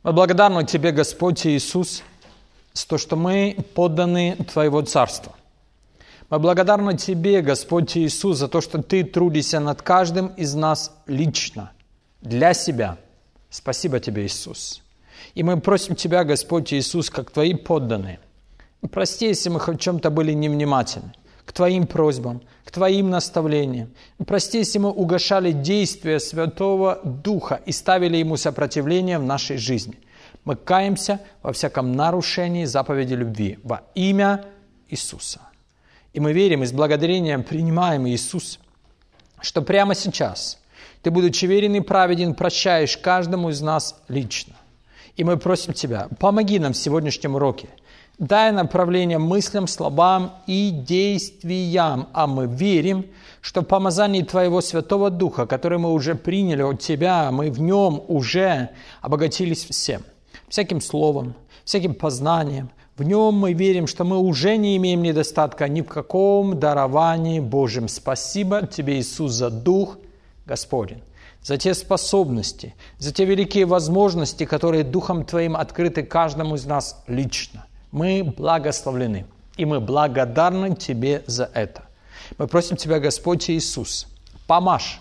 Мы благодарны Тебе, Господь Иисус, за то, что мы подданы Твоего Царства. Мы благодарны Тебе, Господь Иисус, за то, что Ты трудишься над каждым из нас лично, для себя. Спасибо Тебе, Иисус. И мы просим Тебя, Господь Иисус, как Твои подданные. Прости, если мы хоть в чем-то были невнимательны к Твоим просьбам, к Твоим наставлениям. Прости, если мы угошали действия Святого Духа и ставили Ему сопротивление в нашей жизни. Мы каемся во всяком нарушении заповеди любви во имя Иисуса. И мы верим и с благодарением принимаем, Иисус, что прямо сейчас Ты, будучи верен и праведен, прощаешь каждому из нас лично. И мы просим Тебя, помоги нам в сегодняшнем уроке. Дай направление мыслям, словам и действиям. А мы верим, что в помазании Твоего Святого Духа, который мы уже приняли от Тебя, мы в Нем уже обогатились всем. Всяким словом, всяким познанием. В Нем мы верим, что мы уже не имеем недостатка ни в каком даровании Божьем. Спасибо Тебе, Иисус, за Дух Господень, за те способности, за те великие возможности, которые Духом Твоим открыты каждому из нас лично. Мы благословлены, и мы благодарны Тебе за это. Мы просим Тебя, Господь Иисус, помажь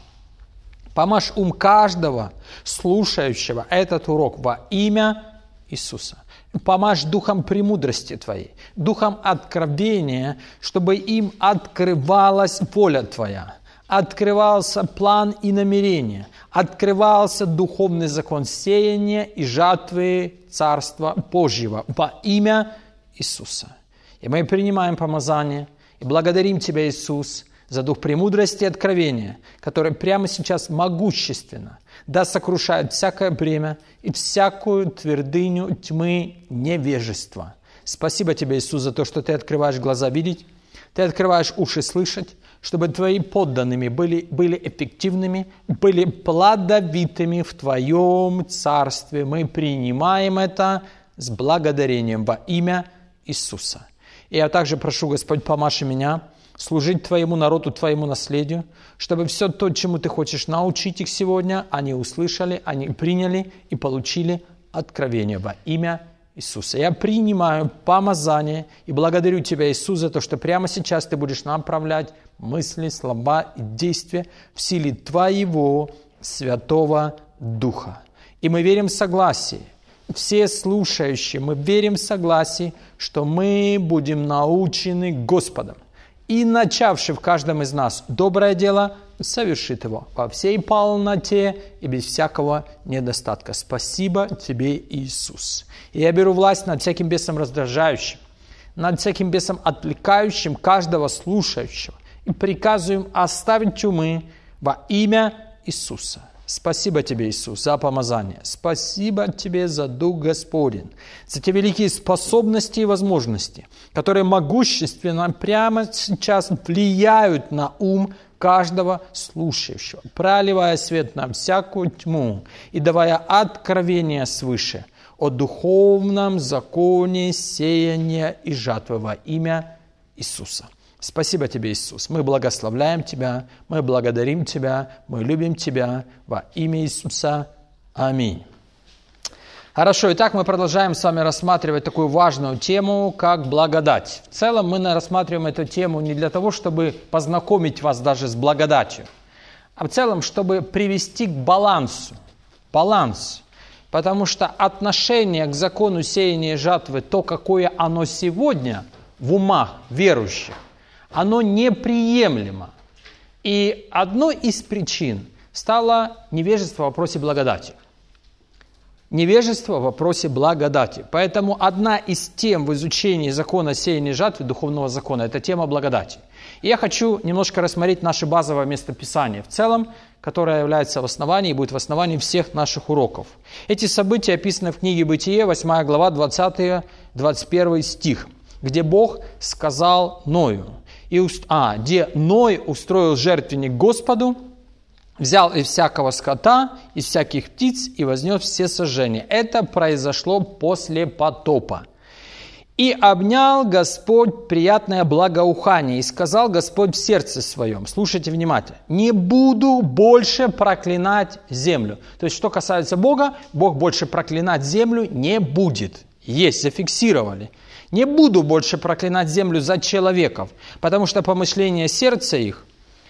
ум каждого слушающего этот урок во имя Иисуса. Помажь духом премудрости Твоей, духом откровения, чтобы им открывалась воля Твоя, открывался план и намерение, открывался духовный закон сеяния и жатвы Царства Божьего во имя Иисуса. И мы принимаем помазание и благодарим Тебя, Иисус, за дух премудрости и откровения, который прямо сейчас могущественно сокрушает всякое бремя и всякую твердыню тьмы невежества. Спасибо Тебе, Иисус, за то, что Ты открываешь глаза видеть, Ты открываешь уши слышать, чтобы Твои подданными были эффективными, были плодовитыми в Твоем Царстве. Мы принимаем это с благодарением во имя Иисуса. И я также прошу, Господь, помажь меня служить Твоему народу, Твоему наследию, чтобы все то, чему Ты хочешь научить их сегодня, они услышали, они приняли и получили откровение во имя Иисуса. Я принимаю помазание и благодарю Тебя, Иисус, за то, что прямо сейчас Ты будешь направлять мысли, слова и действия в силе Твоего Святого Духа. И мы верим в согласии. Все слушающие, мы верим в согласии, что мы будем научены Господом. И начавший в каждом из нас доброе дело, совершит его во всей полноте и без всякого недостатка. Спасибо Тебе, Иисус. И я беру власть над всяким бесом раздражающим, над всяким бесом отвлекающим каждого слушающего. И приказываю им оставить умы во имя Иисуса. Спасибо Тебе, Иисус, за помазание. Спасибо Тебе за Дух Господень, за те великие способности и возможности, которые могущественно прямо сейчас влияют на ум каждого слушающего, проливая свет на всякую тьму и давая откровение свыше о духовном законе сеяния и жатвы во имя Иисуса. Спасибо Тебе, Иисус. Мы благословляем Тебя, мы благодарим Тебя, мы любим Тебя во имя Иисуса. Аминь. Хорошо, итак, мы продолжаем с вами рассматривать такую важную тему, как благодать. В целом мы рассматриваем эту тему не для того, чтобы познакомить вас даже с благодатью, а в целом, чтобы привести к балансу. Баланс. Потому что отношение к закону сеяния и жатвы, то, какое оно сегодня в умах верующих, оно неприемлемо. И одной из причин стало невежество в вопросе благодати. Невежество в вопросе благодати. Поэтому одна из тем в изучении закона сеяния и жатвы, духовного закона, это тема благодати. И я хочу немножко рассмотреть наше базовое местописание в целом, которое является в основании и будет в основании всех наших уроков. Эти события описаны в книге Бытие, 8 глава, 20-21 стих, где Бог сказал Ною, где Ной устроил жертвенник Господу, взял из всякого скота, из всяких птиц и вознес все сожжения. Это произошло после потопа. И обнял Господь приятное благоухание, и сказал Господь в сердце своем, слушайте внимательно, не буду больше проклинать землю. То есть, что касается Бога, Бог больше проклинать землю не будет. Есть, зафиксировали. Не буду больше проклинать землю за человеков, потому что помышление сердца их,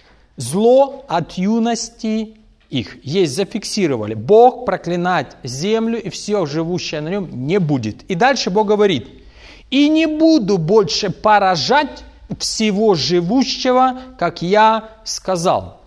зло от юности их. Есть, зафиксировали. Бог проклинать землю и все живущее на нем не будет. И дальше Бог говорит, и не буду больше поражать всего живущего, как я сказал.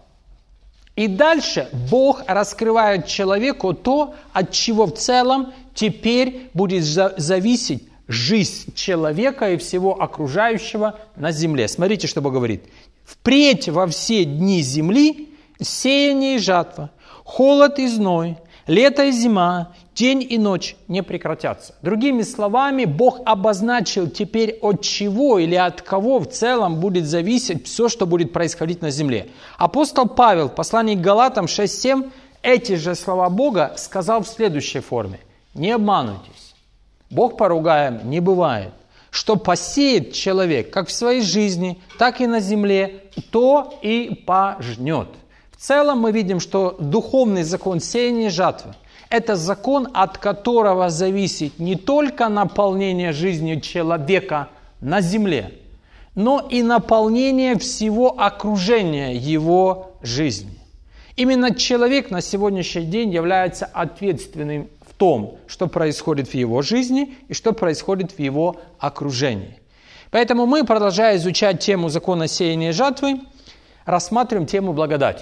И дальше Бог раскрывает человеку то, от чего в целом теперь будет зависеть жизнь человека и всего окружающего на земле. Смотрите, что Бог говорит. Впредь во все дни земли сеяние и жатва, холод и зной, лето и зима, день и ночь не прекратятся. Другими словами, Бог обозначил теперь от чего или от кого в целом будет зависеть все, что будет происходить на земле. Апостол Павел в послании к Галатам 6:7 эти же слова Бога сказал в следующей форме. Не обманывайтесь. Бог поругаем не бывает. Что посеет человек как в своей жизни, так и на земле, то и пожнет. В целом мы видим, что духовный закон сеяния и жатвы – это закон, от которого зависит не только наполнение жизни человека на земле, но и наполнение всего окружения его жизни. Именно человек на сегодняшний день является ответственным в том, что происходит в его жизни и что происходит в его окружении. Поэтому мы, продолжая изучать тему закона сеяния и жатвы, рассматриваем тему благодати.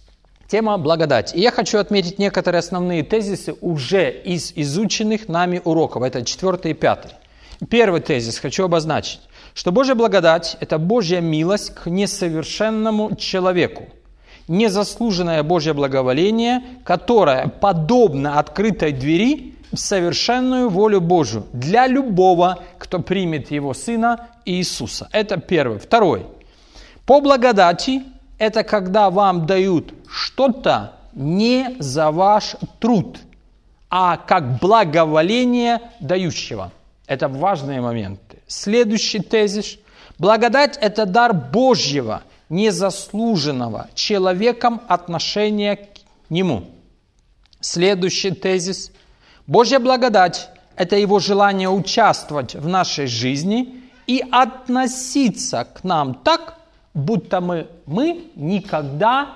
Тема благодати. И я хочу отметить некоторые основные тезисы уже из изученных нами уроков. Это 4 и 5. Первый тезис хочу обозначить, что Божья благодать – это Божья милость к несовершенному человеку. Незаслуженное Божье благоволение, которое подобно открытой двери в совершенную волю Божию для любого, кто примет Его Сына Иисуса. Это первый. Второй. По благодати – это когда вам дают что-то не за ваш труд, а как благоволение дающего. Это важные моменты. Следующий тезис. Благодать – это дар Божьего, незаслуженного человеком отношения к Нему. Следующий тезис. Божья благодать – это Его желание участвовать в нашей жизни и относиться к нам так, будто мы никогда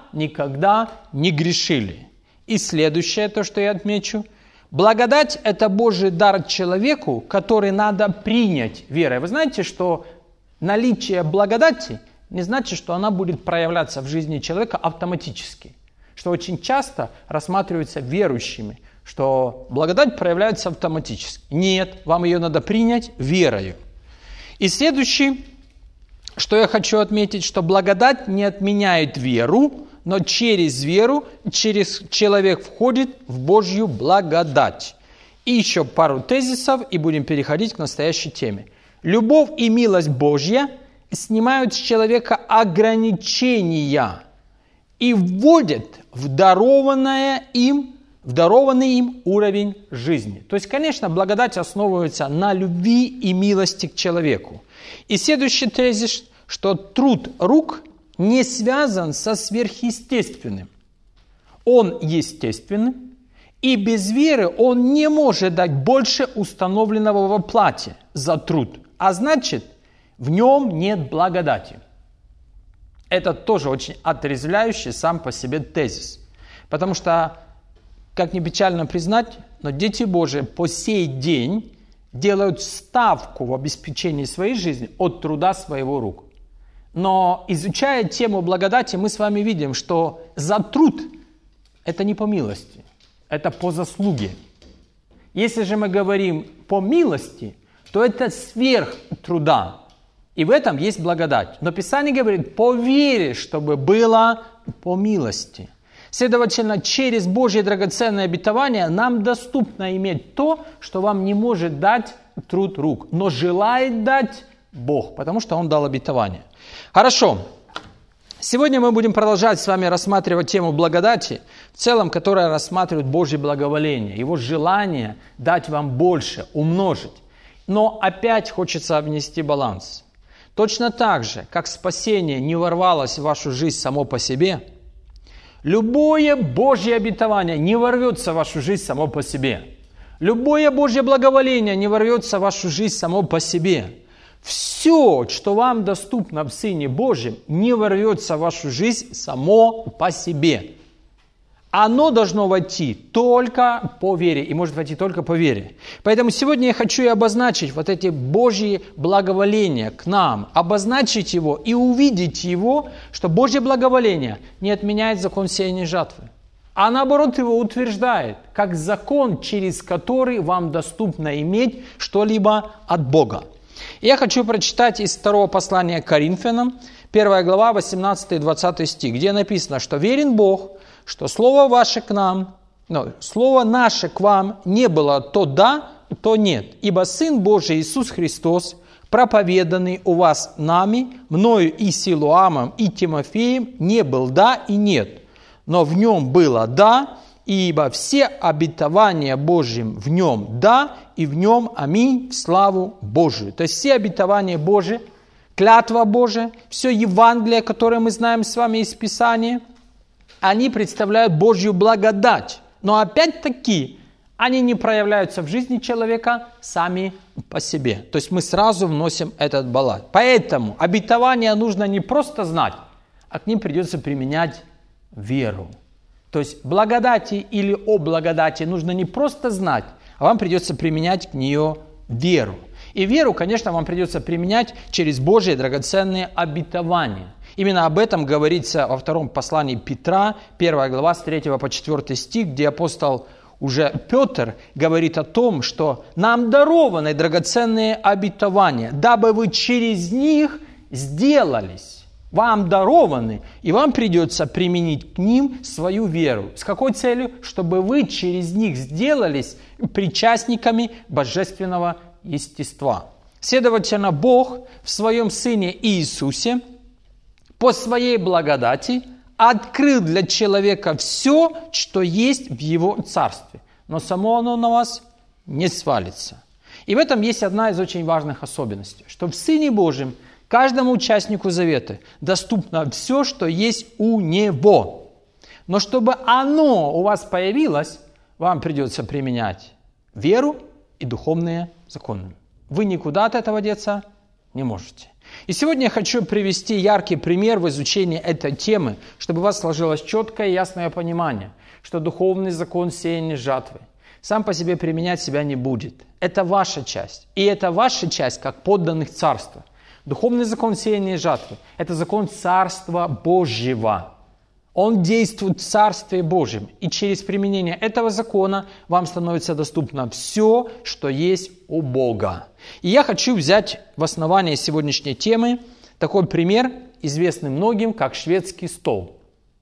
не грешили. И следующее, то, что я отмечу. Благодать – это Божий дар человеку, который надо принять верой. Вы знаете, что наличие благодати не значит, что она будет проявляться в жизни человека автоматически. Что очень часто рассматривается верующими, что благодать проявляется автоматически. Нет, вам ее надо принять верою. И следующий, что я хочу отметить, что благодать не отменяет веру, но через веру человек входит в Божью благодать. И еще пару тезисов, и будем переходить к настоящей теме. Любовь и милость Божья снимают с человека ограничения и вводят в дарованный им уровень жизни. То есть, конечно, благодать основывается на любви и милости к человеку. И следующий тезис, что труд рук не связан со сверхъестественным. Он естественный, и без веры он не может дать больше установленного в оплате за труд. А значит, в нем нет благодати. Это тоже очень отрезвляющий сам по себе тезис. Потому что, как ни печально признать, но дети Божии по сей день делают ставку в обеспечении своей жизни от труда своего рук. Но изучая тему благодати, мы с вами видим, что за труд это не по милости, это по заслуге. Если же мы говорим по милости, то это сверх труда. И в этом есть благодать. Но Писание говорит по вере, чтобы было по милости. Следовательно, через Божье драгоценное обетование нам доступно иметь то, что вам не может дать труд рук, но желает дать Бог, потому что Он дал обетование. Хорошо. Сегодня мы будем продолжать с вами рассматривать тему благодати, в целом, которая рассматривает Божье благоволение, Его желание дать вам больше, умножить. Но опять хочется внести баланс. Точно так же, как спасение не ворвалось в вашу жизнь само по себе, любое Божье обетование не ворвется в вашу жизнь само по себе. Любое Божье благоволение не ворвется в вашу жизнь само по себе. Все, что вам доступно в Сыне Божьем, не ворвется в вашу жизнь само по себе. Оно должно войти только по вере, и может войти только по вере. Поэтому сегодня я хочу и обозначить вот эти Божьи благоволения к нам, обозначить его и увидеть его, что Божье благоволение не отменяет закон сеяния и жатвы, а наоборот его утверждает, как закон, через который вам доступно иметь что-либо от Бога. И я хочу прочитать из 2 послания к Коринфянам, 1 глава, 18-20 стих, где написано, что верен Бог, что слово ваше к нам, слово наше к вам не было то да, то нет. Ибо Сын Божий Иисус Христос, проповеданный у вас нами, мною и Силуамом, и Тимофеем, не был да и нет. Но в нем было да, ибо все обетования Божьим в нем да, и в нем аминь, в славу Божию. То есть все обетования Божьи, клятва Божия, все Евангелие, которое мы знаем с вами из Писания, они представляют Божью благодать. Но опять-таки, они не проявляются в жизни человека сами по себе. То есть мы сразу вносим этот баланс. Поэтому обетования нужно не просто знать, а к ним придется применять веру. То есть благодати или о благодати нужно не просто знать, а вам придется применять к нее веру. И веру, конечно, вам придется применять через Божьи драгоценные обетования. Именно об этом говорится во втором послании Петра, 1 глава, с 3 по 4 стих, где апостол уже Петр говорит о том, что нам дарованы драгоценные обетования, дабы вы через них сделались. Вам дарованы, и вам придется применить к ним свою веру. С какой целью? Чтобы вы через них сделались причастниками божественного естества. Следовательно, Бог в своем Сыне Иисусе по своей благодати открыл для человека все, что есть в его царстве. Но само оно на вас не свалится. И в этом есть одна из очень важных особенностей, что в Сыне Божьем каждому участнику завета доступно все, что есть у него. Но чтобы оно у вас появилось, вам придется применять веру и духовные законы. Вы никуда от этого деться не можете. И сегодня я хочу привести яркий пример в изучении этой темы, чтобы у вас сложилось четкое и ясное понимание, что духовный закон сеяния жатвы сам по себе применять себя не будет. Это ваша часть. И это ваша часть, как подданных царства. Духовный закон сеяния жатвы – это закон Царства Божьего. Он действует в Царстве Божьем. И через применение этого закона вам становится доступно все, что есть у Бога. И я хочу взять в основании сегодняшней темы такой пример, известный многим, как шведский стол.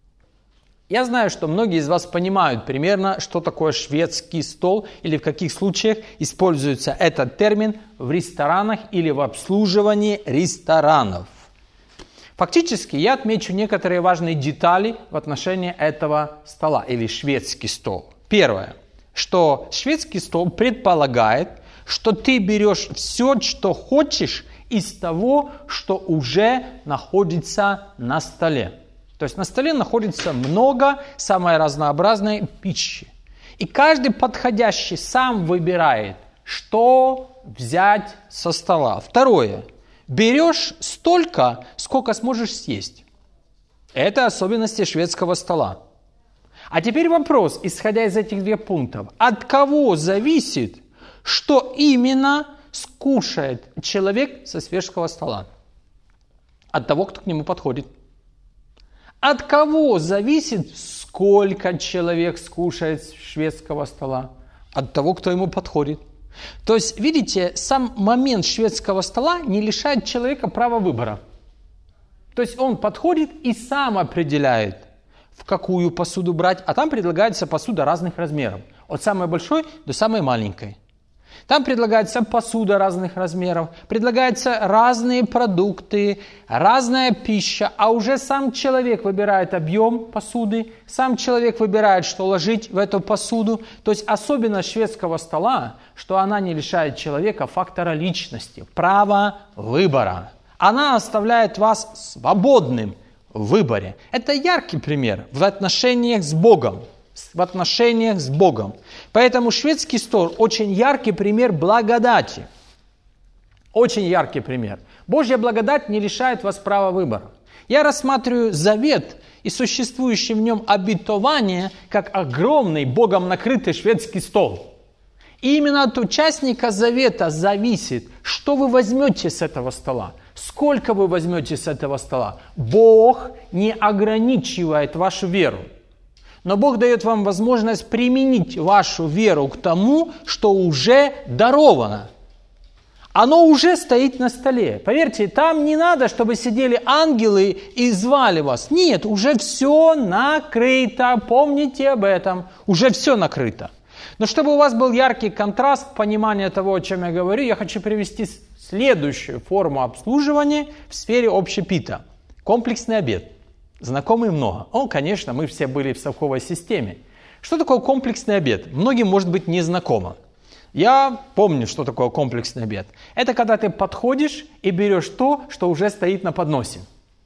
Я знаю, что многие из вас понимают примерно, что такое шведский стол, или в каких случаях используется этот термин в ресторанах или в обслуживании ресторанов. Фактически я отмечу некоторые важные детали в отношении этого стола или шведский стол. Первое, что шведский стол предполагает, что ты берешь все, что хочешь из того, что уже находится на столе. То есть на столе находится много самой разнообразной пищи. И каждый подходящий сам выбирает, что взять со стола. Второе. Берешь столько, сколько сможешь съесть. Это особенности шведского стола. А теперь вопрос, исходя из этих двух пунктов. От кого зависит, что именно скушает человек со шведского стола? От того, кто к нему подходит. От кого зависит, сколько человек скушает с шведского стола? От того, кто ему подходит. То есть, видите, сам момент шведского стола не лишает человека права выбора. То есть он подходит и сам определяет, в какую посуду брать. А там предлагается посуда разных размеров. От самой большой до самой маленькой. Там предлагается посуда разных размеров, предлагаются разные продукты, разная пища, а уже сам человек выбирает объем посуды, сам человек выбирает, что ложить в эту посуду. То есть особенность шведского стола, что она не лишает человека фактора личности, права выбора. Она оставляет вас свободным в выборе. Это яркий пример в отношениях с Богом. Поэтому шведский стол очень яркий пример благодати. Очень яркий пример. Божья благодать не лишает вас права выбора. Я рассматриваю завет и существующее в нем обетование как огромный Богом накрытый шведский стол. И именно от участника завета зависит, что вы возьмете с этого стола, сколько вы возьмете с этого стола. Бог не ограничивает вашу веру. Но Бог дает вам возможность применить вашу веру к тому, что уже даровано. Оно уже стоит на столе. Поверьте, там не надо, чтобы сидели ангелы и звали вас. Нет, уже все накрыто. Помните об этом. Уже все накрыто. Но чтобы у вас был яркий контраст, понимание того, о чем я говорю, я хочу привести следующую форму обслуживания в сфере общепита. Комплексный обед. Знакомый много. Конечно, мы все были в совковой системе. Что такое комплексный обед? Многим может быть незнакомо. Я помню, что такое комплексный обед. Это когда ты подходишь и берешь то, что уже стоит на подносе.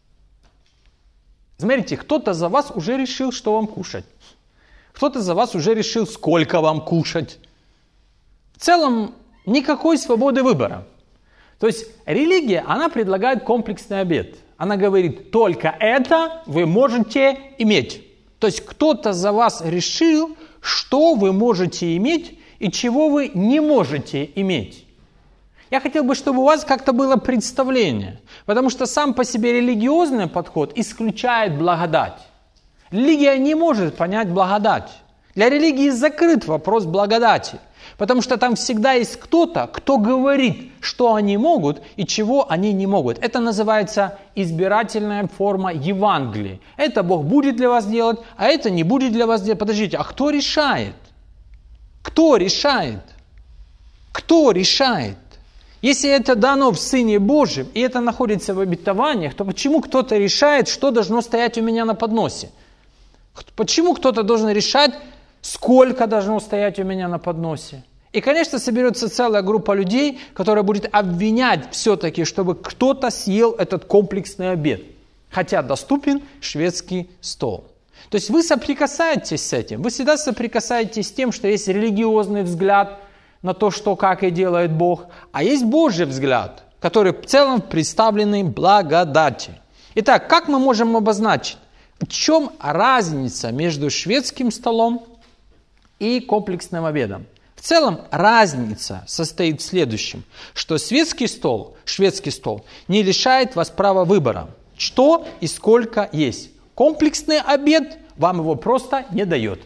Смотрите, кто-то за вас уже решил, что вам кушать. Кто-то за вас уже решил, сколько вам кушать. В целом, никакой свободы выбора. То есть религия, она предлагает комплексный обед. Она говорит, только это вы можете иметь. То есть кто-то за вас решил, что вы можете иметь и чего вы не можете иметь. Я хотел бы, чтобы у вас как-то было представление. Потому что сам по себе религиозный подход исключает благодать. Религия не может понять благодать. Для религии закрыт вопрос благодати. Потому что там всегда есть кто-то, кто говорит, что они могут и чего они не могут. Это называется избирательная форма Евангелия. Это Бог будет для вас делать, а это не будет для вас делать. Подождите, а кто решает? Кто решает? Кто решает? Если это дано в Сыне Божьем, и это находится в обетованиях, то почему кто-то решает, что должно стоять у меня на подносе? Почему кто-то должен решать, сколько должно стоять у меня на подносе? И, конечно, соберется целая группа людей, которая будет обвинять все-таки, чтобы кто-то съел этот комплексный обед. Хотя доступен шведский стол. То есть вы соприкасаетесь с этим. Вы всегда соприкасаетесь с тем, что есть религиозный взгляд на то, что, как и делает Бог. А есть Божий взгляд, который в целом представленный благодати. Итак, как мы можем обозначить? В чем разница между шведским столом и комплексным обедом? В целом разница состоит в следующем, что шведский стол не лишает вас права выбора, что и сколько есть. Комплексный обед вам его просто не дает.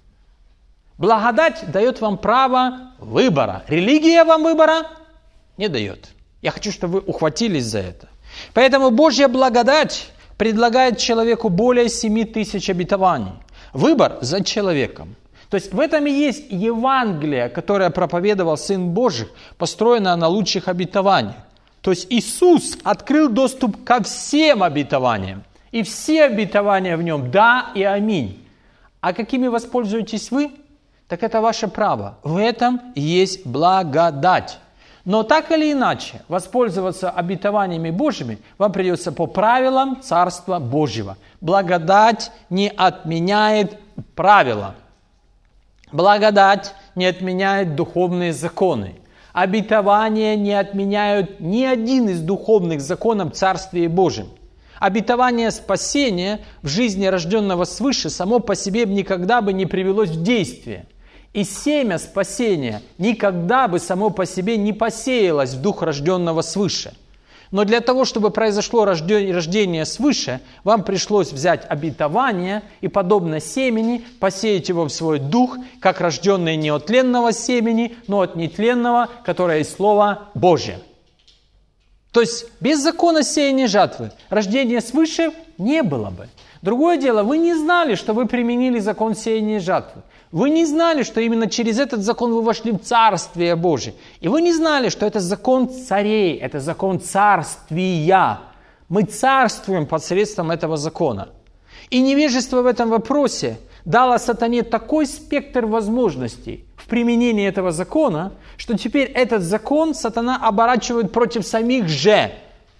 Благодать дает вам право выбора. Религия вам выбора не дает. Я хочу, чтобы вы ухватились за это. Поэтому Божья благодать предлагает человеку более 7000 обетований. Выбор за человеком. То есть в этом и есть Евангелие, которое проповедовал Сын Божий, построенное на лучших обетованиях. То есть Иисус открыл доступ ко всем обетованиям. И все обетования в нем да и аминь. А какими воспользуетесь вы? Так это ваше право. В этом и есть благодать. Но так или иначе, воспользоваться обетованиями Божьими вам придется по правилам Царства Божьего. Благодать не отменяет правила. Благодать не отменяет духовные законы. Обетования не отменяют ни один из духовных законов Царствия Божьего. Обетование спасения в жизни рожденного свыше само по себе никогда бы не привелось в действие. И семя спасения никогда бы само по себе не посеялось в дух рожденного свыше. Но для того, чтобы произошло рождение свыше, вам пришлось взять обетование и, подобно семени, посеять его в свой дух, как рожденное не от тленного семени, но от нетленного, которое есть Слово Божье. То есть без закона сеяния жатвы рождения свыше не было бы. Другое дело, вы не знали, что вы применили закон сеяния жатвы. Вы не знали, что именно через этот закон вы вошли в Царствие Божие. И вы не знали, что это закон царей, это закон царствия. Мы царствуем посредством этого закона. И невежество в этом вопросе дало сатане такой спектр возможностей в применении этого закона, что теперь этот закон сатана оборачивает против самих же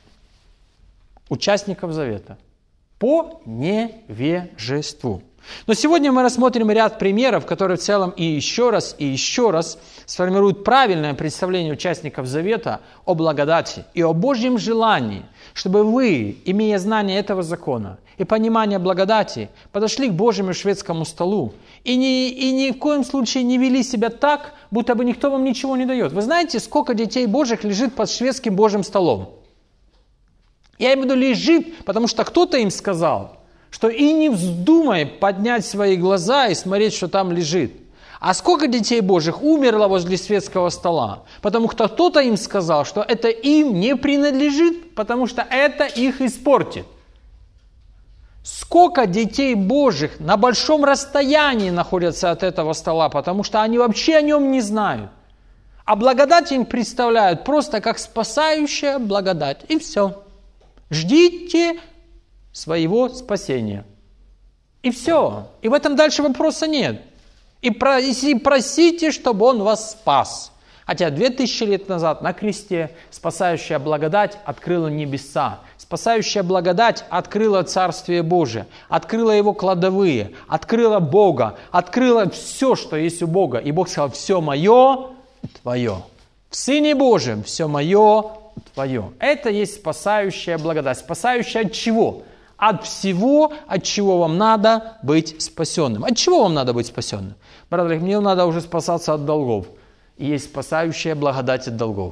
участников завета по невежеству. Но сегодня мы рассмотрим ряд примеров, которые в целом и еще раз сформируют правильное представление участников завета о благодати и о Божьем желании, чтобы вы, имея знание этого закона и понимание благодати, подошли к Божьему шведскому столу и ни в коем случае не вели себя так, будто бы никто вам ничего не дает. Вы знаете, сколько детей Божьих лежит под шведским Божьим столом? Я имею в виду лежит, потому что кто-то им сказал, что и не вздумай поднять свои глаза и смотреть, что там лежит. А сколько детей Божьих умерло возле светского стола? Потому что кто-то им сказал, что это им не принадлежит, потому что это их испортит. Сколько детей Божьих на большом расстоянии находятся от этого стола, потому что они вообще о нем не знают. А благодать им представляют просто как спасающая благодать. И все. Ждите своего спасения. И все. И в этом дальше вопроса нет. И просите, чтобы Он вас спас. Хотя 2000 лет назад на кресте спасающая благодать открыла небеса. Спасающая благодать открыла Царствие Божие, открыла Его кладовые, открыла Бога, открыла все, что есть у Бога. И Бог сказал: все мое, твое. В Сыне Божьем все мое, твое. Это есть спасающая благодать. Спасающая от чего? От всего, от чего вам надо быть спасенным. От чего вам надо быть спасенным? Брат, мне надо уже спасаться от долгов. И есть спасающая благодать от долгов.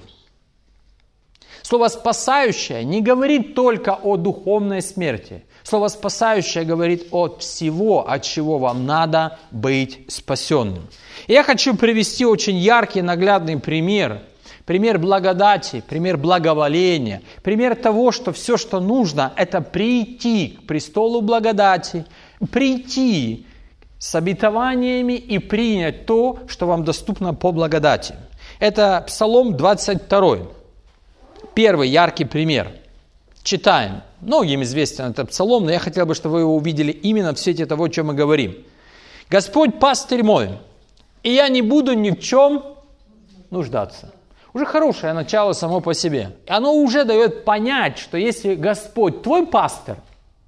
Слово «спасающее» не говорит только о духовной смерти. Слово «спасающее» говорит от всего, от чего вам надо быть спасенным. И я хочу привести очень яркий, наглядный пример. Пример благодати, пример благоволения, пример того, что все, что нужно, это прийти к престолу благодати, прийти с обетованиями и принять то, что вам доступно по благодати. Это Псалом 22. Первый яркий пример. Читаем. Многим известен этот псалом, но я хотел бы, чтобы вы его увидели именно в свете того, о чем мы говорим. «Господь пастырь мой, и я не буду ни в чем нуждаться». Уже хорошее начало само по себе. И оно уже дает понять, что если Господь твой пастырь,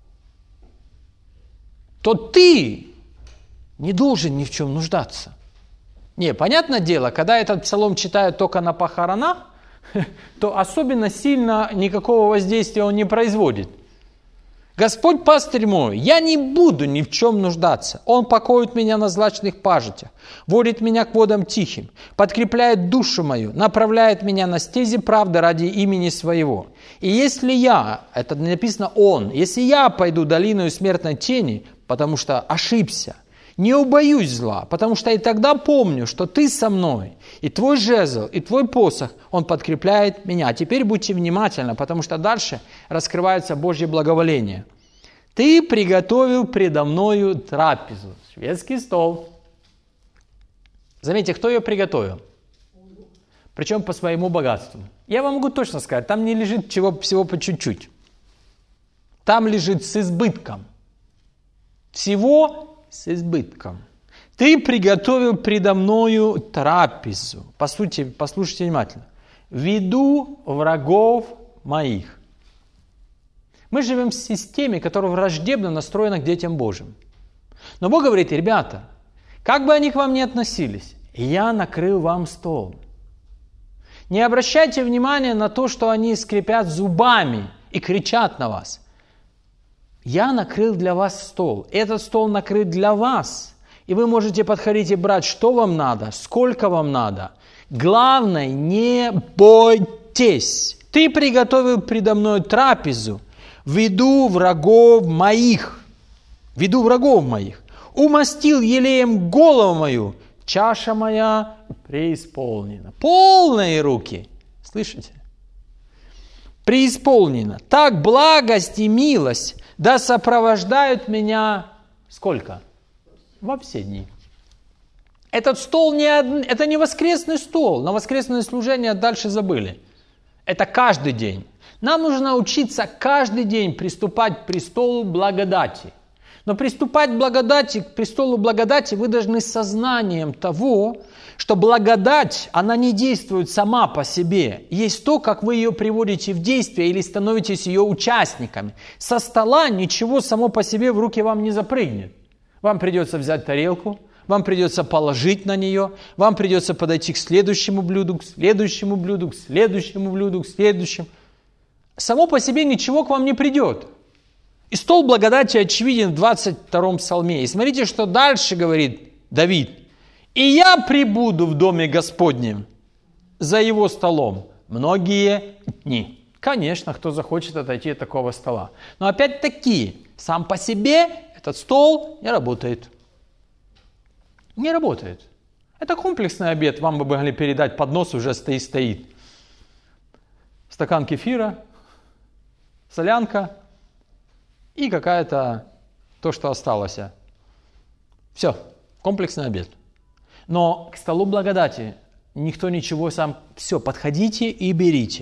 то ты не должен ни в чем нуждаться. Не, понятное дело, когда этот псалом читают только на похоронах, то особенно сильно никакого воздействия он не производит. Господь пастырь мой, я не буду ни в чем нуждаться. Он покоит меня на злачных пажитях, водит меня к водам тихим, подкрепляет душу мою, направляет меня на стези правды ради имени своего. И если я, это написано он, если я пойду долиною смертной тени, потому что ошибся, не убоюсь зла, потому что и тогда помню, что ты со мной, и твой жезл, и твой посох, он подкрепляет меня. А теперь будьте внимательны, потому что дальше раскрывается Божье благоволение. Ты приготовил предо мною трапезу, шведский стол. Заметьте, кто ее приготовил? Причем по своему богатству. Я вам могу точно сказать, там не лежит всего по чуть-чуть. Там лежит с избытком. Всего с избытком. Ты приготовил предо мною трапезу. По сути, послушайте внимательно. В виду врагов моих. Мы живем в системе, которая враждебно настроена к детям Божьим. Но Бог говорит: ребята, как бы они к вам ни относились, я накрыл вам стол. Не обращайте внимания на то, что они скрипят зубами и кричат на вас. Я накрыл для вас стол. Этот стол накрыт для вас. И вы можете подходить и брать, что вам надо, сколько вам надо. Главное, не бойтесь. Ты приготовил предо мной трапезу в виду врагов моих. В виду врагов моих. Умастил елеем голову мою. Чаша моя преисполнена. Полные руки. Слышите? Преисполнена. Так благость и милость да сопровождают меня сколько? Во все дни. Этот стол это не воскресный стол. На воскресное служение дальше забыли. Это каждый день. Нам нужно учиться каждый день приступать к престолу благодати. Но приступать к престолу благодати вы должны с сознанием того, что благодать, она не действует сама по себе. Есть то, как вы ее приводите в действие или становитесь ее участниками. Со стола ничего само по себе в руки вам не запрыгнет. Вам придется взять тарелку, вам придется положить на нее, вам придется подойти к следующему блюду, к следующему блюду, к следующему блюду, к следующему. Само по себе ничего к вам не придет. И стол благодати очевиден в 22-м псалме. И смотрите, что дальше говорит Давид. «И я пребуду в доме Господнем за его столом многие дни». Конечно, кто захочет отойти от такого стола. Но опять-таки, сам по себе этот стол не работает. Не работает. Это комплексный обед. Вам бы могли передать поднос, уже стоит. Стакан кефира, солянка и какая-то то, что осталось. Все, комплексный обед. Но к столу благодати никто ничего сам... Все, подходите и берите.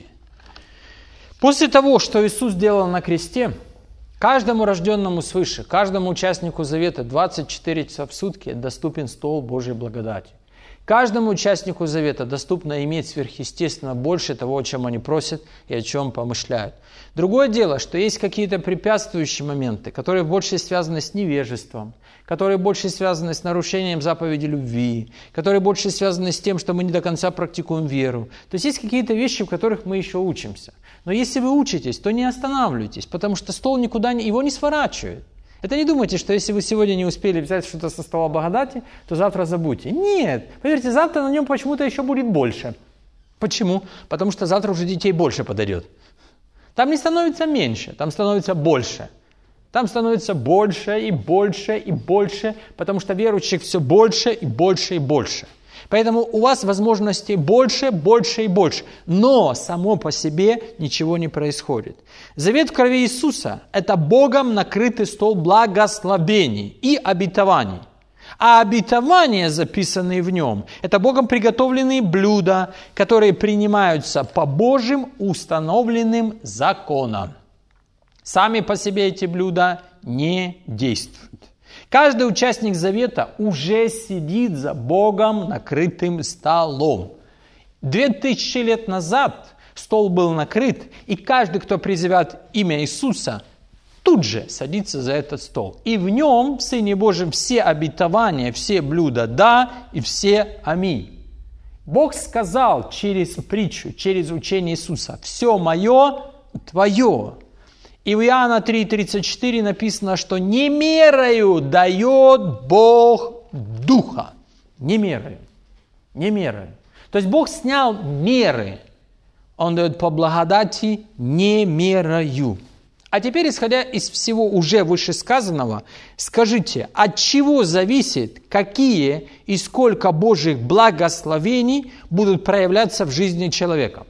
После того, что Иисус сделал на кресте, каждому рожденному свыше, каждому участнику завета 24 часа в сутки доступен стол Божьей благодати. Каждому участнику завета доступно иметь сверхъестественно больше того, о чем они просят и о чем помышляют. Другое дело, что есть какие-то препятствующие моменты, которые больше связаны с невежеством, которые больше связаны с нарушением заповеди любви, которые больше связаны с тем, что мы не до конца практикуем веру. То есть какие-то вещи, в которых мы еще учимся. Но если вы учитесь, то не останавливайтесь, потому что стол никуда его не сворачивает. Это не думайте, что если вы сегодня не успели взять что-то со стола благодати, то завтра забудьте. Нет, поверьте, завтра на нем почему-то еще будет больше. Почему? Потому что завтра уже детей больше подойдет. Там не становится меньше, там становится больше. Там становится больше и больше и больше, потому что верующих все больше и больше и больше. Поэтому у вас возможностей больше, больше и больше. Но само по себе ничего не происходит. Завет в крови Иисуса – это Богом накрытый стол благословений и обетований. А обетования, записанные в нем, это Богом приготовленные блюда, которые принимаются по Божьим установленным законам. Сами по себе эти блюда не действуют. Каждый участник завета уже сидит за Богом накрытым столом. 2000 лет назад стол был накрыт, и каждый, кто призывает имя Иисуса, тут же садится за этот стол. И в нем, в Сыне Божьем, все обетования, все блюда «да» и все «аминь». Бог сказал через притчу, через учение Иисуса: «Все мое, твое». И в Иоанна 3:34 написано, что не мерою дает Бог Духа. Не мерою. Не мерою. То есть Бог снял меры. Он дает по благодати не мерою. А теперь, исходя из всего уже вышесказанного, скажите, от чего зависит, какие и сколько Божьих благословений будут проявляться в жизни человека?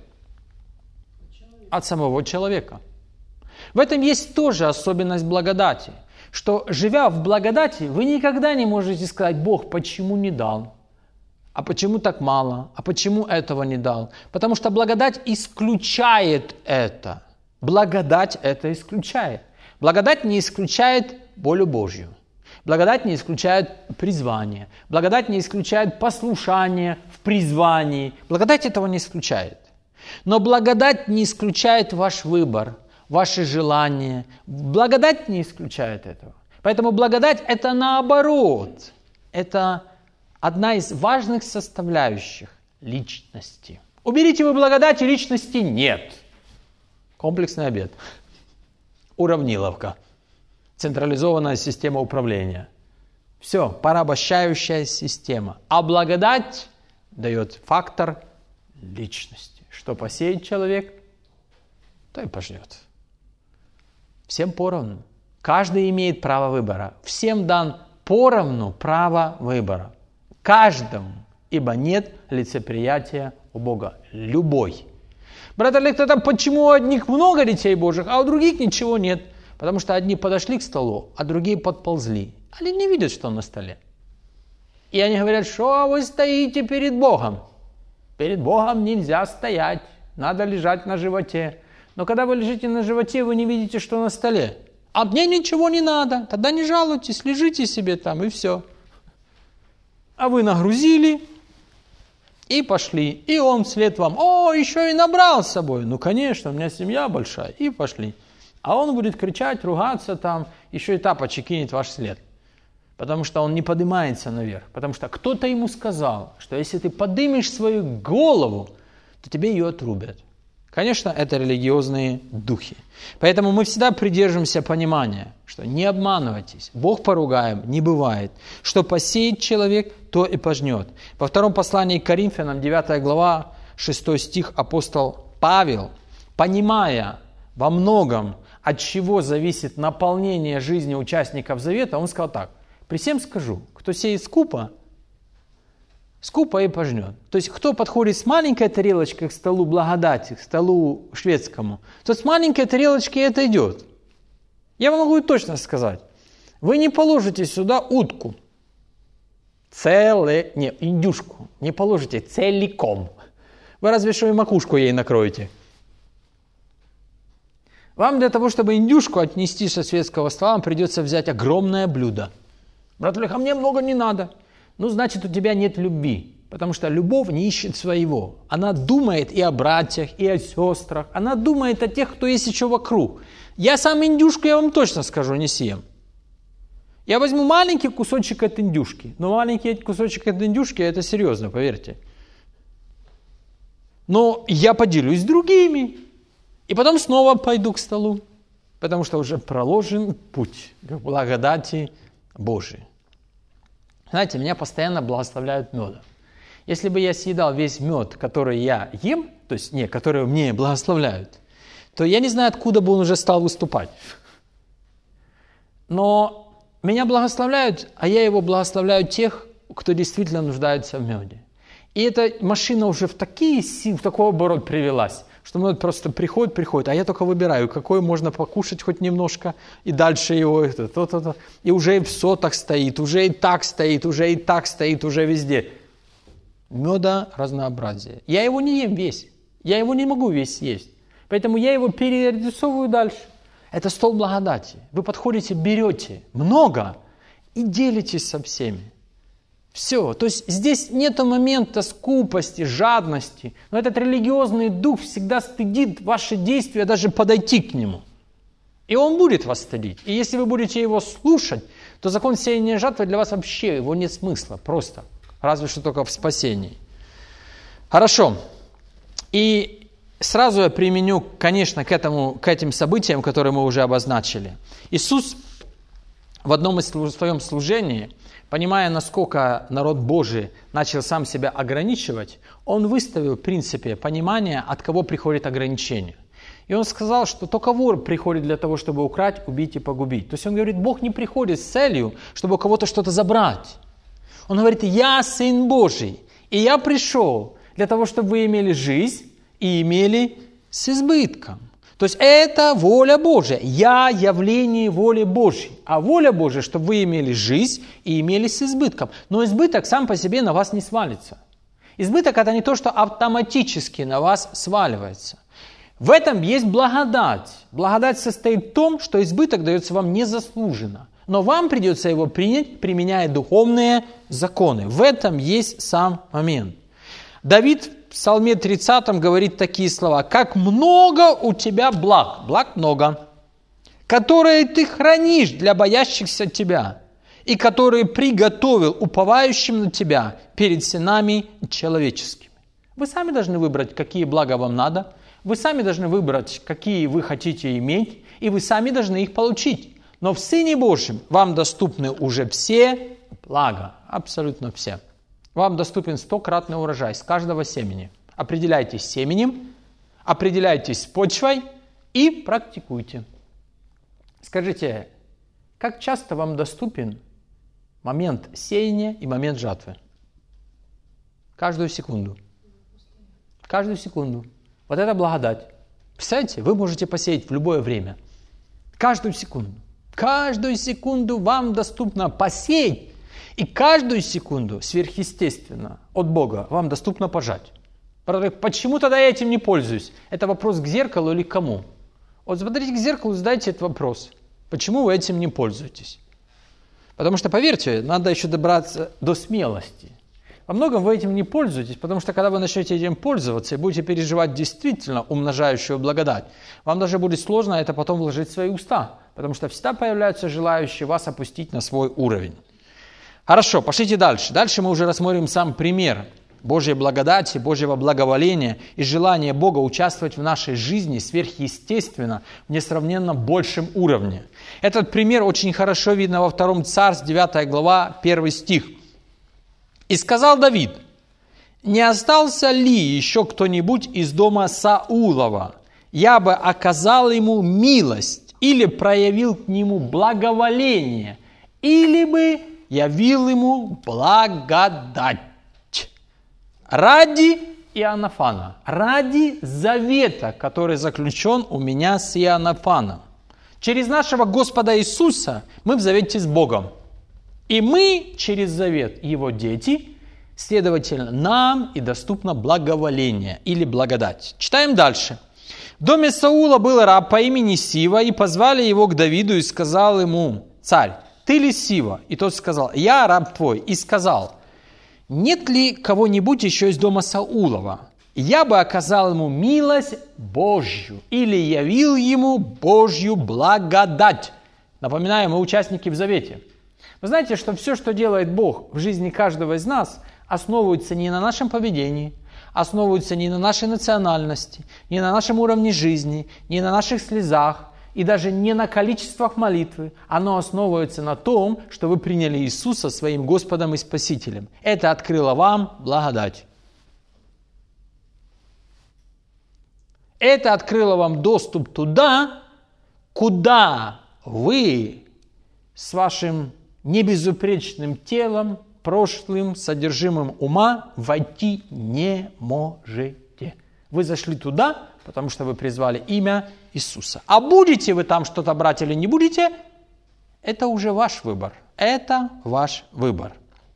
От самого человека. В этом есть тоже особенность благодати, что, живя в благодати, вы никогда не можете сказать: Бог, почему не дал? А почему так мало? А почему этого не дал? Потому что благодать исключает это. Благодать это исключает. Благодать не исключает волю Божью. Благодать не исключает призвание. Благодать не исключает послушание в призвании. Благодать этого не исключает. Но благодать не исключает ваш выбор, ваши желания. Благодать не исключает этого. Поэтому благодать – это наоборот. Это одна из важных составляющих личности. Уберите вы благодать, и личности нет. Комплексный обед. Уравниловка. Централизованная система управления. Все, порабощающая система. А благодать дает фактор личности. Что посеет человек, то и пожнет. Всем поровну. Каждый имеет право выбора. Всем дан поровну право выбора. Каждому. Ибо нет лицеприятия у Бога. Любой. Брат Олег, тогда почему у одних много детей Божьих, а у других ничего нет? Потому что одни подошли к столу, а другие подползли. Они не видят, что на столе. И они говорят, что вы стоите перед Богом. Перед Богом нельзя стоять, надо лежать на животе. Но когда вы лежите на животе, вы не видите, что на столе. А мне ничего не надо, тогда не жалуйтесь, лежите себе там и все. А вы нагрузили и пошли. И он вслед вам, еще и набрал с собой. Ну, конечно, у меня семья большая. И пошли. А он будет кричать, ругаться там, еще и тапочки кинет ваш след. Потому что он не поднимается наверх. Потому что кто-то ему сказал, что если ты поднимешь свою голову, то тебе ее отрубят. Конечно, это религиозные духи. Поэтому мы всегда придерживаемся понимания, что не обманывайтесь. Бог поругаем не бывает. Что посеет человек, то и пожнет. Во втором послании к Коринфянам, 9 глава, 6 стих, апостол Павел, понимая во многом, от чего зависит наполнение жизни участников завета, он сказал так: «При всем скажу, кто сеет скупо и пожнет». То есть, кто подходит с маленькой тарелочкой к столу благодати, к столу шведскому, тот с маленькой тарелочки это идет. Я вам могу точно сказать. Вы не положите сюда утку, индюшку, не положите целиком. Вы разве что и макушку ей накроете. Вам для того, чтобы индюшку отнести со светского стола, вам придется взять огромное блюдо. Брат Олег, а мне много не надо. Ну, значит, у тебя нет любви. Потому что любовь не ищет своего. Она думает и о братьях, и о сестрах. Она думает о тех, кто есть еще вокруг. Я сам индюшку, я вам точно скажу, не съем. Я возьму маленький кусочек от индюшки. Но маленький кусочек от индюшки, это серьезно, поверьте. Но я поделюсь с другими. И потом снова пойду к столу. Потому что уже проложен путь к благодати Божией. Знаете, меня постоянно благословляют медом. Если бы я съедал весь мед, который я ем, то есть, который мне благословляют, то я не знаю, откуда бы он уже стал выступать. Но меня благословляют, а я его благословляю тех, кто действительно нуждается в меде. И эта машина уже в такой оборот привелась, что мед просто приходит, а я только выбираю, какой можно покушать хоть немножко, и дальше его, и уже в сотах стоит, уже и так стоит, уже и так стоит, уже везде. Меда разнообразие. Я его не ем весь, я его не могу весь съесть, поэтому я его перерисовываю дальше. Это стол благодати. Вы подходите, берете много и делитесь со всеми. Все. То есть здесь нет момента скупости, жадности. Но этот религиозный дух всегда стыдит ваши действия, даже подойти к нему. И он будет вас стыдить. И если вы будете его слушать, то закон сеяния жатвы для вас вообще его нет смысла. Просто. Разве что только в спасении. Хорошо. И сразу я применю, конечно, к этим событиям, которые мы уже обозначили. Иисус в одном из своем служении, понимая, насколько народ Божий начал сам себя ограничивать, он выставил в принципе понимание, от кого приходит ограничение. И он сказал, что только вор приходит для того, чтобы украть, убить и погубить. То есть он говорит, Бог не приходит с целью, чтобы у кого-то что-то забрать. Он говорит, я Сын Божий, и я пришел для того, чтобы вы имели жизнь и имели с избытком. То есть это воля Божия. Я явление воли Божьей. А воля Божия, чтобы вы имели жизнь и имели с избытком. Но избыток сам по себе на вас не свалится. Избыток – это не то, что автоматически на вас сваливается. В этом есть благодать. Благодать состоит в том, что избыток дается вам незаслуженно. Но вам придется его принять, применяя духовные законы. В этом есть сам момент. Давид в Псалме 30 говорит такие слова. «Как много у тебя благ много, которые ты хранишь для боящихся тебя, и которые приготовил уповающим на тебя перед сынами человеческими». Вы сами должны выбрать, какие блага вам надо. Вы сами должны выбрать, какие вы хотите иметь, и вы сами должны их получить. Но в Сыне Божьем вам доступны уже все блага, абсолютно все. Вам доступен 100-кратный урожай с каждого семени. Определяйтесь семенем, определяйтесь с почвой и практикуйте. Скажите, как часто вам доступен момент сеяния и момент жатвы? Каждую секунду. Каждую секунду. Вот это благодать. Представляете, вы можете посеять в любое время. Каждую секунду. Каждую секунду вам доступно посеять И каждую секунду сверхъестественно от Бога вам доступно пожать. Почему тогда я этим не пользуюсь? Это вопрос к зеркалу или к кому? Вот смотрите к зеркалу и задайте этот вопрос. Почему вы этим не пользуетесь? Потому что, поверьте, надо еще добраться до смелости. Во многом вы этим не пользуетесь, потому что когда вы начнете этим пользоваться и будете переживать действительно умножающую благодать, вам даже будет сложно это потом вложить в свои уста, потому что всегда появляются желающие вас опустить на свой уровень. Хорошо, пошлите дальше. Дальше мы уже рассмотрим сам пример Божьей благодати, Божьего благоволения и желания Бога участвовать в нашей жизни сверхъестественно, в несравненно большем уровне. Этот пример очень хорошо видно во 2 Царств, 9 глава, 1 стих. «И сказал Давид, не остался ли еще кто-нибудь из дома Саулова? Я бы оказал ему милость или проявил к нему благоволение, или бы явил ему благодать ради Иоаннафана, ради завета, который заключен у меня с Иоаннафаном. Через нашего Господа Иисуса мы в завете с Богом. И мы через завет Его дети, следовательно, нам и доступно благоволение или благодать». Читаем дальше. «В доме Саула был раб по имени Сива, и позвали его к Давиду, и сказал ему царь: ты ли Сива? И тот сказал: я раб твой. И сказал: нет ли кого-нибудь еще из дома Саулова? Я бы оказал ему милость Божью или явил ему Божью благодать». Напоминаю, мы участники в завете. Вы знаете, что все, что делает Бог в жизни каждого из нас, основывается не на нашем поведении, основывается не на нашей национальности, не на нашем уровне жизни, не на наших слезах и даже не на количествах молитвы. Оно основывается на том, что вы приняли Иисуса своим Господом и Спасителем. Это открыло вам благодать. Это открыло вам доступ туда, куда вы с вашим небезупречным телом, прошлым, содержимым ума войти не можете. Вы зашли туда, потому что вы призвали имя Иисуса. А будете вы там что-то брать или не будете, это уже ваш выбор. Это ваш выбор.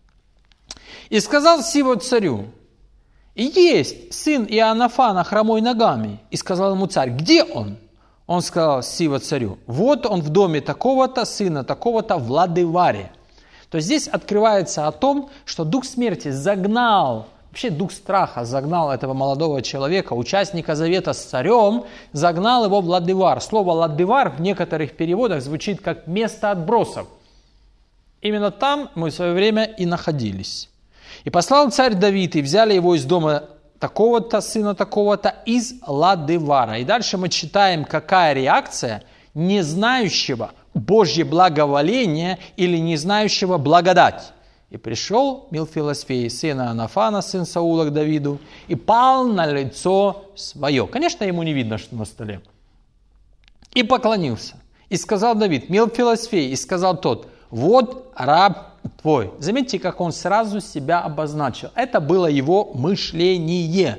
«И сказал Сива царю: и есть сын Иоаннафана хромой ногами. И сказал ему царь: где он? Он сказал Сива царю: вот он в доме такого-то, сына такого-то, в Ладываре». То есть здесь открывается о том, что дух смерти загнал, вообще дух страха загнал этого молодого человека, участника завета с царем, загнал его в Ладывар. Слово «Ладывар» в некоторых переводах звучит как «место отбросов». Именно там мы в свое время и находились. «И послал царь Давид, и взяли его из дома такого-то, сына такого-то, из Ладывара». И дальше мы читаем, какая реакция не знающего Божье благоволение или не знающего благодать. «И пришел Милфилосфей, сын Иоаннафана, сын Саула, к Давиду, и пал на лицо свое». Конечно, ему не видно, что на столе. «И поклонился. И сказал Давид: Милфилосфей, и сказал тот: вот раб твой». Заметьте, как он сразу себя обозначил. Это было его мышление.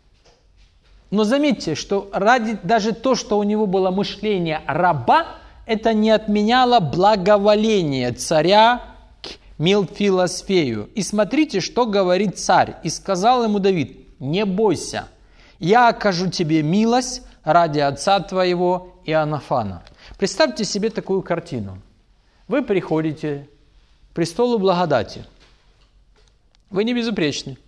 Но заметьте, что ради даже то, что у него было мышление раба, это не отменяло благоволение царя к Милфилосфею. И смотрите, что говорит царь. «И сказал ему Давид: не бойся, я окажу тебе милость ради отца твоего Иоаннафана». Представьте себе такую картину. Вы приходите к престолу благодати. Вы не безупречны.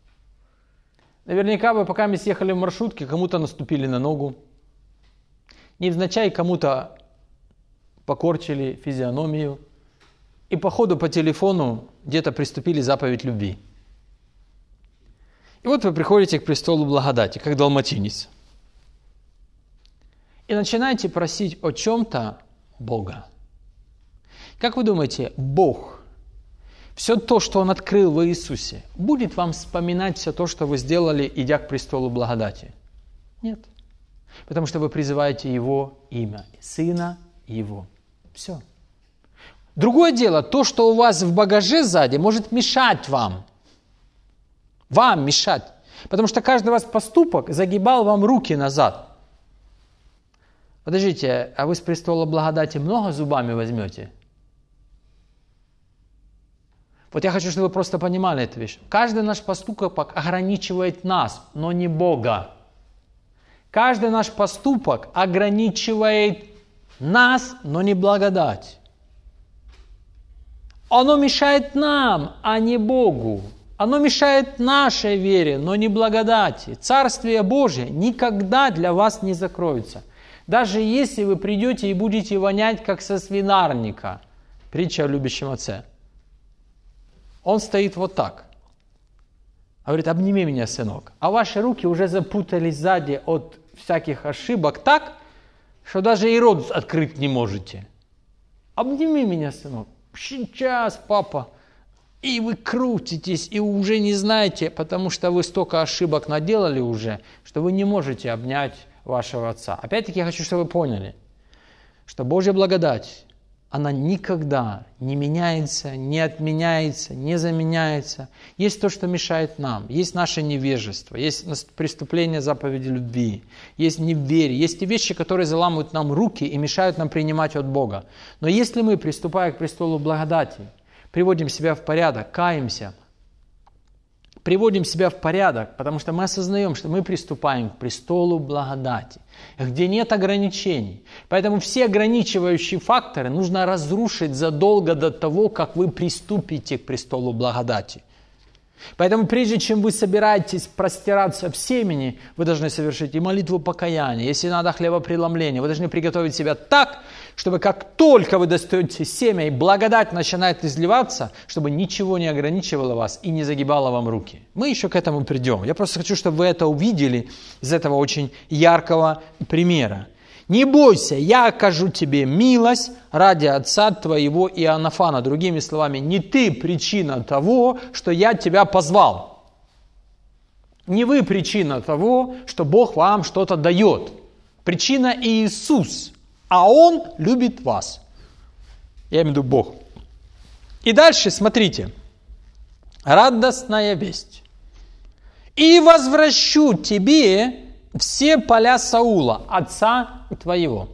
Наверняка вы, пока мы съехали в маршрутке, кому-то наступили на ногу. Невзначай кому-то покорчили физиономию. И по ходу по телефону где-то приступили заповедь любви. И вот вы приходите к престолу благодати, как далматинец. И начинаете просить о чем-то Бога. Как вы думаете, Бог, все то, что Он открыл в Иисусе, будет вам вспоминать все то, что вы сделали, идя к престолу благодати? Нет. Потому что вы призываете Его имя, Сына Его. Все. Другое дело, то, что у вас в багаже сзади, может мешать вам. Вам мешать. Потому что каждый ваш поступок загибал вам руки назад. Подождите, а вы с престола благодати много зубами возьмете? Вот я хочу, чтобы вы просто понимали эту вещь. Каждый наш поступок ограничивает нас, но не Бога. Каждый наш поступок ограничивает нас, но не благодать. Оно мешает нам, а не Богу. Оно мешает нашей вере, но не благодати. Царствие Божие никогда для вас не закроется. Даже если вы придете и будете вонять, как со свинарника. Притча о любящем отце. Он стоит вот так. Говорит: обними меня, сынок. А ваши руки уже запутались сзади от всяких ошибок так, что даже и рот открыть не можете. Обними меня, сынок. Сейчас, папа. И вы крутитесь, и уже не знаете, потому что вы столько ошибок наделали уже, что вы не можете обнять вашего отца. Опять-таки я хочу, чтобы вы поняли, что Божья благодать, она никогда не меняется, не отменяется, не заменяется. Есть то, что мешает нам, есть наше невежество, есть преступление заповеди любви, есть неверие, есть те вещи, которые заламывают нам руки и мешают нам принимать от Бога. Но если мы, приступая к престолу благодати, приводим себя в порядок, каемся, приводим себя в порядок, потому что мы осознаем, что мы приступаем к престолу благодати, где нет ограничений. Поэтому все ограничивающие факторы нужно разрушить задолго до того, как вы приступите к престолу благодати. Поэтому прежде чем вы собираетесь простираться в семени, вы должны совершить и молитву покаяния, если надо хлебопреломление. Вы должны приготовить себя так, чтобы как только вы достаете семя и благодать начинает изливаться, чтобы ничего не ограничивало вас и не загибало вам руки. Мы еще к этому придем. Я просто хочу, чтобы вы это увидели из этого очень яркого примера. Не бойся, я окажу тебе милость ради отца твоего Иоаннафана. Другими словами, не ты причина того, что я тебя позвал. Не вы причина того, что Бог вам что-то дает. Причина Иисус, а Он любит вас. Я имею в виду Бог. И дальше, смотрите. Радостная весть. И возвращу тебе все поля Саула, отца твоего.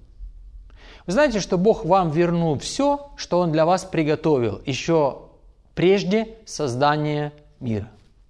Вы знаете, что Бог вам вернул все, что Он для вас приготовил еще прежде создания мира.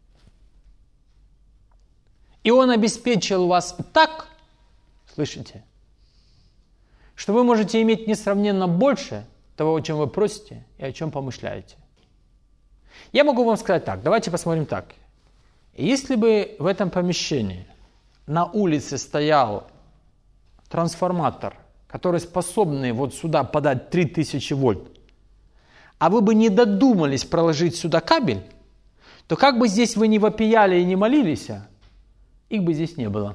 И Он обеспечил вас так, слышите, что вы можете иметь несравненно больше того, о чем вы просите и о чем помышляете. Я могу вам сказать так, давайте посмотрим так. Если бы в этом помещении на улице стоял трансформатор, который способный вот сюда подать 3000 вольт, а вы бы не додумались проложить сюда кабель, то как бы здесь вы ни вопияли и не молились, их бы здесь не было.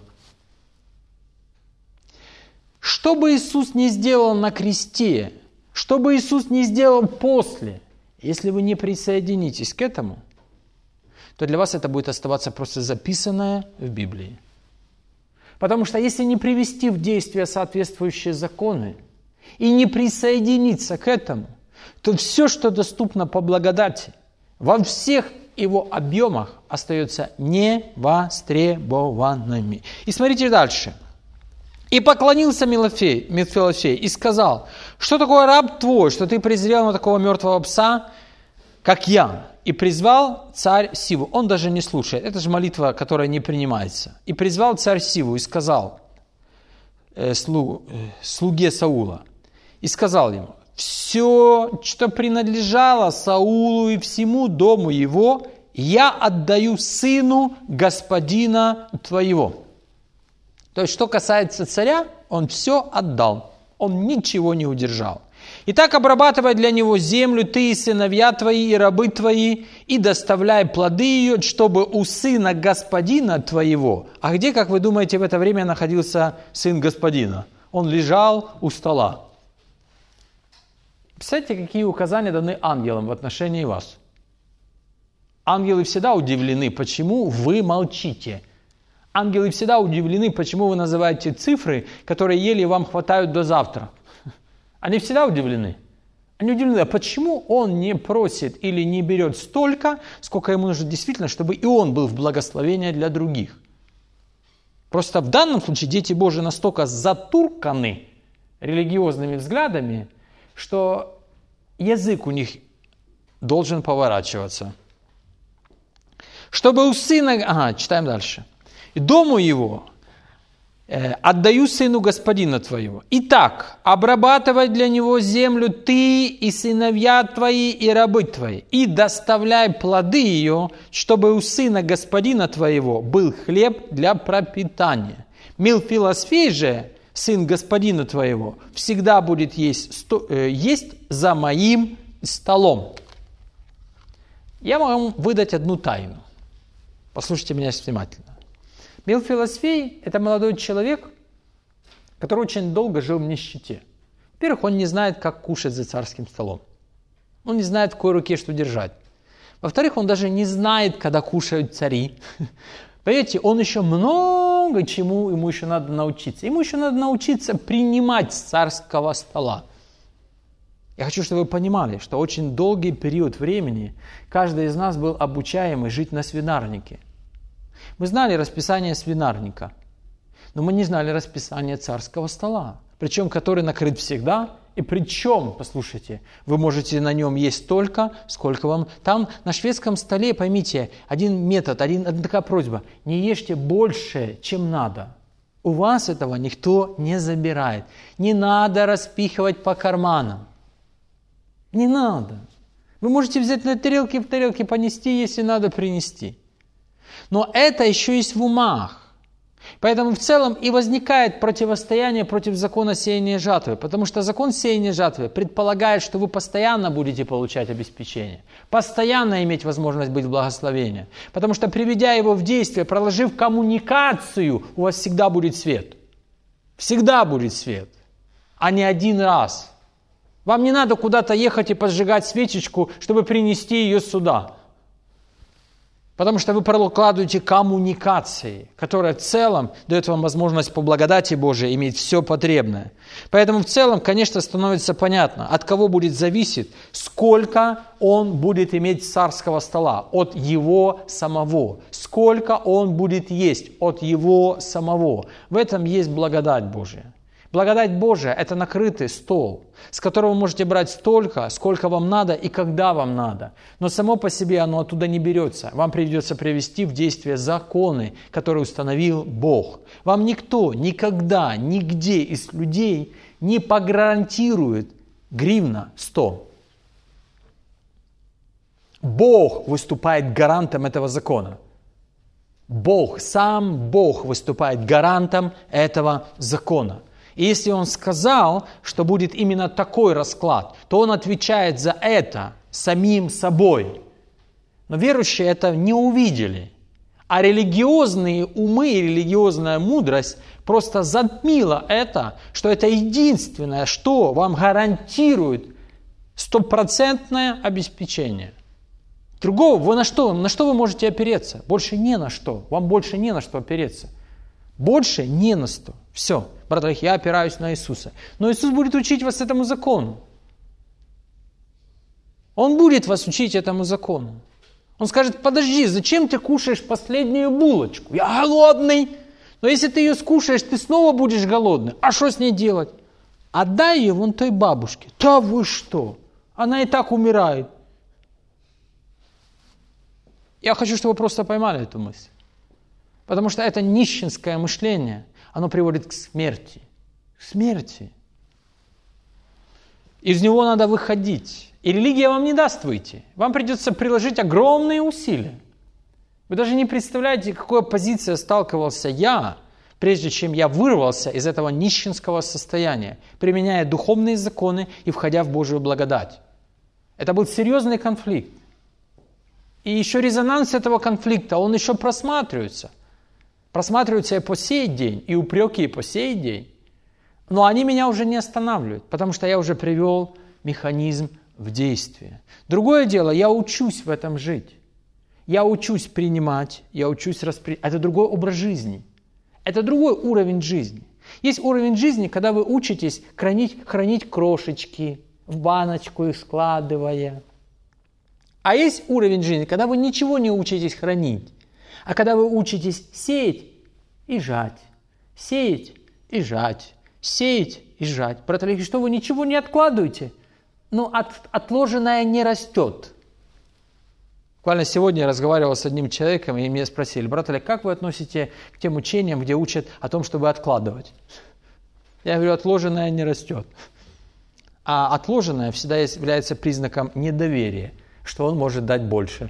Что бы Иисус не сделал на кресте, что бы Иисус не сделал после, если вы не присоединитесь к этому, то для вас это будет оставаться просто записанное в Библии. Потому что если не привести в действие соответствующие законы и не присоединиться к этому, то все, что доступно по благодати, во всех его объемах остается невостребованными. И смотрите дальше. «И поклонился Филофей и сказал: что такое раб твой, что ты презрел на такого мертвого пса, как я? И призвал царь Сиву». Он даже не слушает. Это же молитва, которая не принимается. «И призвал царь Сиву и сказал слуге Саула, и сказал ему: все, что принадлежало Саулу и всему дому его, я отдаю сыну господина твоего». То есть, что касается царя, он все отдал. Он ничего не удержал. «Итак, обрабатывай для него землю, ты и сыновья твои, и рабы твои, и доставляй плоды ее, чтобы у сына господина твоего». А где, как вы думаете, в это время находился сын господина? Он лежал у стола. Представляете, какие указания даны ангелам в отношении вас? Ангелы всегда удивлены, почему вы молчите. Ангелы всегда удивлены, почему вы называете цифры, которые еле вам хватают до завтра. Они всегда удивлены. Они удивлены, а почему он не просит или не берет столько, сколько ему нужно действительно, чтобы и он был в благословении для других. Просто в данном случае дети Божьи настолько затурканы религиозными взглядами, что язык у них должен поворачиваться. Чтобы у сына... читаем дальше. «И дому его отдаю сыну господина твоего. Итак, обрабатывай для него землю ты и сыновья твои и рабы твои, и доставляй плоды ее, чтобы у сына господина твоего был хлеб для пропитания. Милфилосфей же, сын господина твоего, всегда будет есть за моим столом». Я могу вам выдать одну тайну. Послушайте меня внимательно. Милфилосфей – это молодой человек, который очень долго жил в нищете. Во-первых, он не знает, как кушать за царским столом. Он не знает, в какой руке что держать. Во-вторых, он даже не знает, когда кушают цари. Понимаете, он еще много чему ему еще надо научиться. Ему еще надо научиться принимать с царского стола. Я хочу, чтобы вы понимали, что очень долгий период времени каждый из нас был обучаемый жить на свинарнике. Мы знали расписание свинарника, но мы не знали расписание царского стола, причем который накрыт всегда, и причем, послушайте, вы можете на нем есть столько, сколько вам... Там на шведском столе, поймите, один метод, одна такая просьба, не ешьте больше, чем надо. У вас этого никто не забирает. Не надо распихивать по карманам. Не надо. Вы можете взять на тарелке, в тарелке понести, если надо принести. Но это еще есть в умах. Поэтому в целом и возникает противостояние против закона сеяния и жатвы. Потому что закон сеяния и жатвы предполагает, что вы постоянно будете получать обеспечение. Постоянно иметь возможность быть в благословении. Потому что приведя его в действие, проложив коммуникацию, у вас всегда будет свет. Всегда будет свет. А не один раз. Вам не надо куда-то ехать и поджигать свечечку, чтобы принести ее сюда. Потому что вы прокладываете коммуникации, которая в целом дает вам возможность по благодати Божией иметь все потребное. Поэтому в целом, конечно, становится понятно, от кого будет зависеть, сколько он будет иметь царского стола, от его самого. Сколько он будет есть от его самого. В этом есть благодать Божия. Благодать Божия – это накрытый стол, с которого вы можете брать столько, сколько вам надо и когда вам надо. Но само по себе оно оттуда не берется. Вам придется привести в действие законы, которые установил Бог. Вам никто никогда, нигде из людей не погарантирует гривна 100. Бог выступает гарантом этого закона. Бог, сам Бог выступает гарантом этого закона. И если Он сказал, что будет именно такой расклад, то Он отвечает за это самим собой. Но верующие это не увидели. А религиозные умы и религиозная мудрость просто затмила это, что это единственное, что вам гарантирует стопроцентное обеспечение. Другого, вы на что вы можете опереться? Больше не на что. Вам больше не на что опереться. Больше не на что. Все, братья, я опираюсь на Иисуса. Но Иисус будет учить вас этому закону. Он будет вас учить этому закону. Он скажет: подожди, зачем ты кушаешь последнюю булочку? Я голодный. Но если ты ее скушаешь, ты снова будешь голодный. А что с ней делать? Отдай ее вон той бабушке. Да вы что? Она и так умирает. Я хочу, чтобы вы просто поймали эту мысль. Потому что это нищенское мышление, оно приводит к смерти. К смерти. Из него надо выходить. И религия вам не даст выйти. Вам придется приложить огромные усилия. Вы даже не представляете, какой оппозицией сталкивался я, прежде чем я вырвался из этого нищенского состояния, применяя духовные законы и входя в Божию благодать. Это был серьезный конфликт. И еще резонанс этого конфликта, он еще просматривается. Просматриваются и по сей день, и упреки и по сей день. Но они меня уже не останавливают, потому что я уже привел механизм в действие. Другое дело, я учусь в этом жить. Я учусь принимать, я учусь распределять. Это другой образ жизни. Это другой уровень жизни. Есть уровень жизни, когда вы учитесь хранить крошечки, в баночку их складывая. А есть уровень жизни, когда вы ничего не учитесь хранить, а когда вы учитесь сеять и жать, сеять и жать, сеять и жать. Брат Олег, что вы ничего не откладываете? Но отложенное не растет. Буквально сегодня я разговаривал с одним человеком, и меня спросили: брат Олег, как вы относитесь к тем учениям, где учат о том, чтобы откладывать? Я говорю, отложенное не растет. А отложенное всегда является признаком недоверия, что он может дать больше.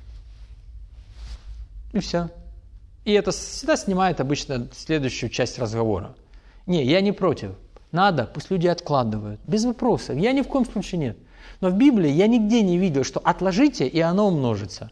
И все. И это всегда снимает обычно следующую часть разговора. Не, я не против. Надо, пусть люди откладывают. Без вопросов. Я ни в коем случае нет. Но в Библии я нигде не видел, что отложите, и оно умножится.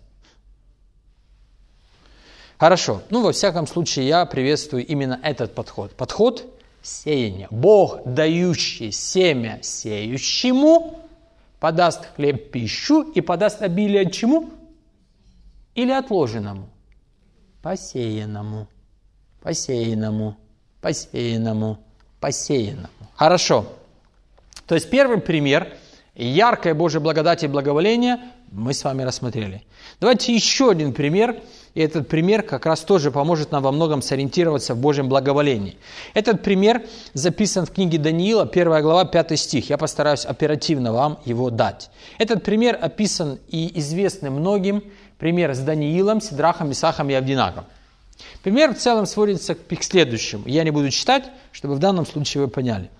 Хорошо. Во всяком случае, я приветствую именно этот подход. Подход сеяния. Бог, дающий семя сеющему, подаст хлеб пищу и подаст обилие чему? Или отложенному? Посеянному. Посеянному. Посеянному. Посеянному. Хорошо. То есть первый пример яркой Божьей благодати и благоволения мы с вами рассмотрели. Давайте еще один пример. И этот пример как раз тоже поможет нам во многом сориентироваться в Божьем благоволении. Этот пример записан в книге Даниила, 1 глава, 5 стих. Я постараюсь оперативно вам его дать. Этот пример описан и известный многим. Пример с Даниилом, Сидрахом, Месахом и Авдинагом. Пример в целом сводится к следующему. Я не буду читать, чтобы в данном случае вы поняли.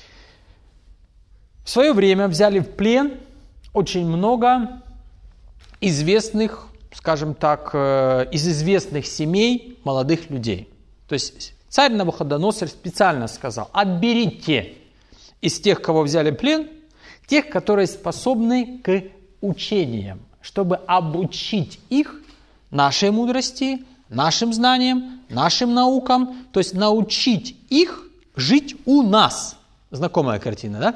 В свое время взяли в плен очень много известных, скажем так, из известных семей молодых людей. То есть царь Навуходоносор специально сказал: отберите из тех, кого взяли в плен, тех, которые способны к учениям, чтобы обучить их нашей мудрости, нашим знаниям, нашим наукам, то есть научить их жить у нас. Знакомая картина, да?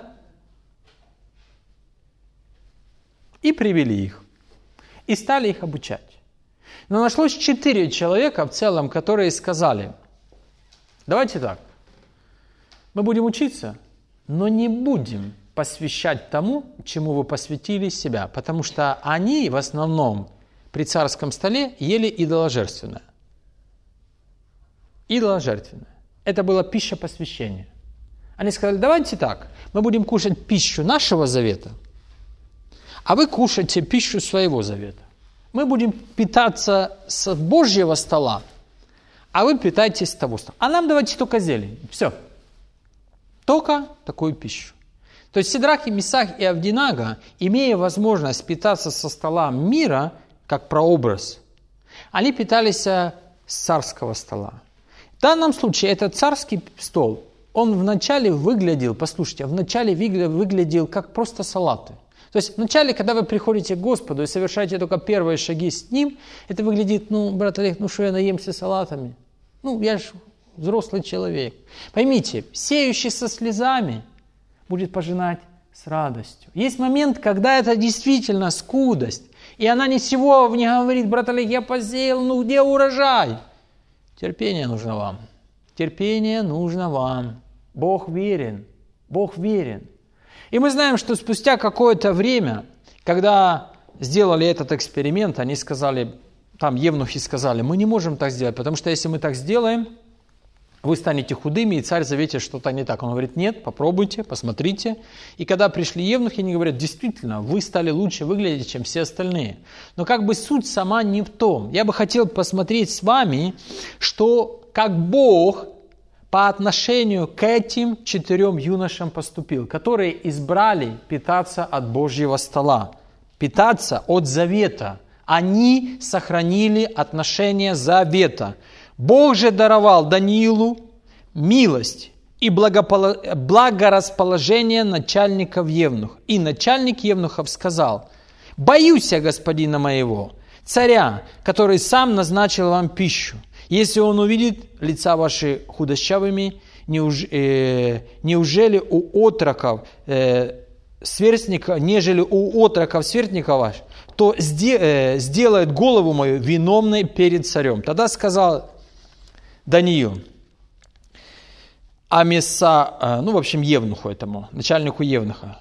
И привели их. И стали их обучать. Но нашлось 4 человека в целом, которые сказали: давайте так, мы будем учиться, но не будем посвящать тому, чему вы посвятили себя, потому что они в основном при царском столе ели идоложертвенное. Идоложертвенное. Это была пища посвящения. Они сказали: давайте так, мы будем кушать пищу нашего завета, а вы кушайте пищу своего завета. Мы будем питаться с Божьего стола, а вы питаетесь с того стола. А нам давайте только зелень. Все. Только такую пищу. То есть Сидрах, Месах и Авдинага, имея возможность питаться со стола мира, как прообраз, они питались с царского стола. В данном случае этот царский стол, он вначале выглядел, послушайте, вначале выглядел как просто салаты. То есть вначале, когда вы приходите к Господу и совершаете только первые шаги с Ним, это выглядит: брат Олег, что я наемся салатами? Я же взрослый человек. Поймите, сеющий со слезами будет пожинать с радостью. Есть момент, когда это действительно скудость, и она ничего не говорит: брат Олег, я посеял, где урожай? Терпение нужно вам. Терпение нужно вам. Бог верен. Бог верен. И мы знаем, что спустя какое-то время, когда сделали этот эксперимент, они сказали, там евнухи сказали: мы не можем так сделать, потому что если мы так сделаем, вы станете худыми, и царь заметит, что-то не так. Он говорит: нет, попробуйте, посмотрите. И когда пришли евнухи, они говорят: действительно, вы стали лучше выглядеть, чем все остальные. Но суть сама не в том. Я бы хотел посмотреть с вами, что как Бог по отношению к этим 4 юношам поступил, которые избрали питаться от Божьего стола, питаться от завета. Они сохранили отношение завета. Бог же даровал Даниилу милость и благорасположение начальников евнухов. И начальник евнухов сказал: «Боюсь я господина моего, царя, который сам назначил вам пищу. Если он увидит лица ваши худощавыми, нежели у отроков сверстников ваших, то сделает голову мою виновной перед царем». Тогда сказал Даниил евнуху этому, начальнику евнуха,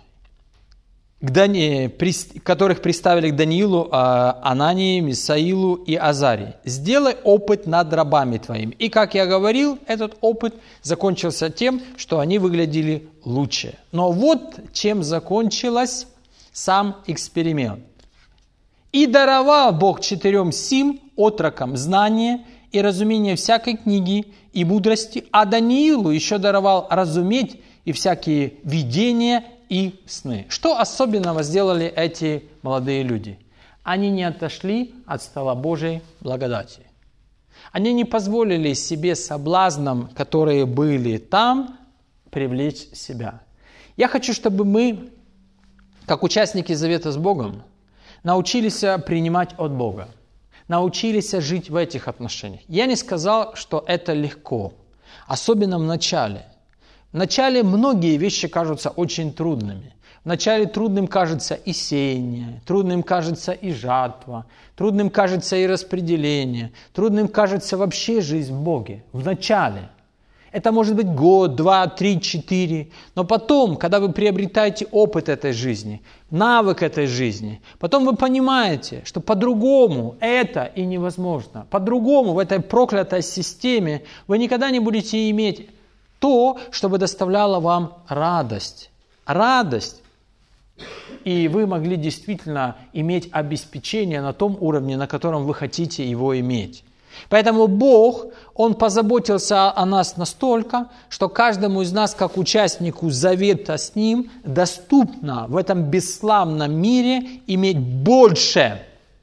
которых приставили к Даниилу, Анании, Мисаилу и Азарии: «Сделай опыт над рабами твоими». И, как я говорил, этот опыт закончился тем, что они выглядели лучше. Но вот чем закончился сам эксперимент. И даровал Бог 4 сим отрокам знание и разумение всякой книги и мудрости, а Даниилу еще даровал разуметь и всякие видения и сны. Что особенного сделали эти молодые люди? Они не отошли от стола Божьей благодати. Они не позволили себе соблазнам, которые были там, привлечь себя. Я хочу, чтобы мы, как участники завета с Богом, научились принимать от Бога, научились жить в этих отношениях. Я не сказал, что это легко, особенно в начале. В начале многие вещи кажутся очень трудными. Вначале трудным кажется и сеяние, трудным кажется и жатва, трудным кажется и распределение, трудным кажется вообще жизнь в Боге. В начале. Это может быть год, 2, 3, 4. Но потом, когда вы приобретаете опыт этой жизни, навык этой жизни, потом вы понимаете, что по-другому это и невозможно. По-другому в этой проклятой системе вы никогда не будете иметь то, что бы доставляло вам радость. Радость. И вы могли действительно иметь обеспечение на том уровне, на котором вы хотите его иметь. Поэтому Бог, Он позаботился о нас настолько, что каждому из нас, как участнику завета с Ним, доступно в этом бесславном мире иметь больше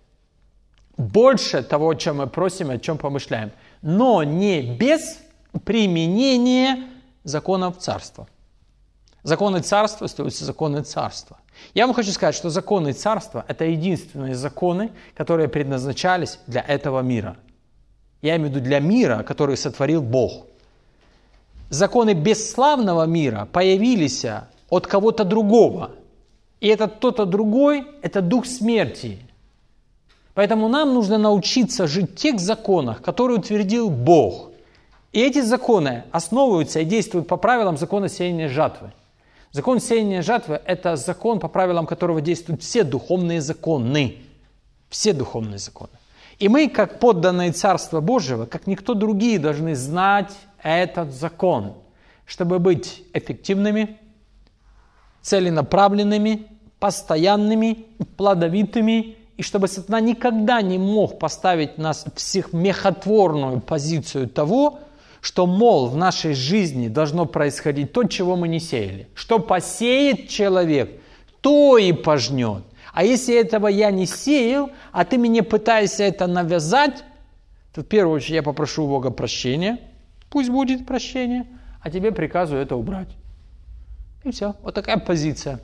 того, о чем мы просим, о чем помышляем, но не без применения законов царства. Законы царства остаются законы царства. Я вам хочу сказать, что законы царства – это единственные законы, которые предназначались для этого мира. Я имею в виду для мира, который сотворил Бог. Законы бесславного мира появились от кого-то другого. И этот кто-то другой – это дух смерти. Поэтому нам нужно научиться жить в тех законах, которые утвердил Бог. И эти законы основываются и действуют по правилам закона сеяния жатвы. Закон сеяния жатвы – это закон, по правилам которого действуют все духовные законы. Все духовные законы. И мы, как подданные Царства Божьего, как никто другие, должны знать этот закон, чтобы быть эффективными, целенаправленными, постоянными, плодовитыми, и чтобы сатана никогда не мог поставить нас в смехотворную позицию того, что, мол, в нашей жизни должно происходить то, чего мы не сеяли. Что посеет человек, то и пожнет. А если этого я не сеял, а ты мне пытаешься это навязать, то в первую очередь я попрошу у Бога прощения, пусть будет прощение, а тебе приказываю это убрать. И все, вот такая позиция.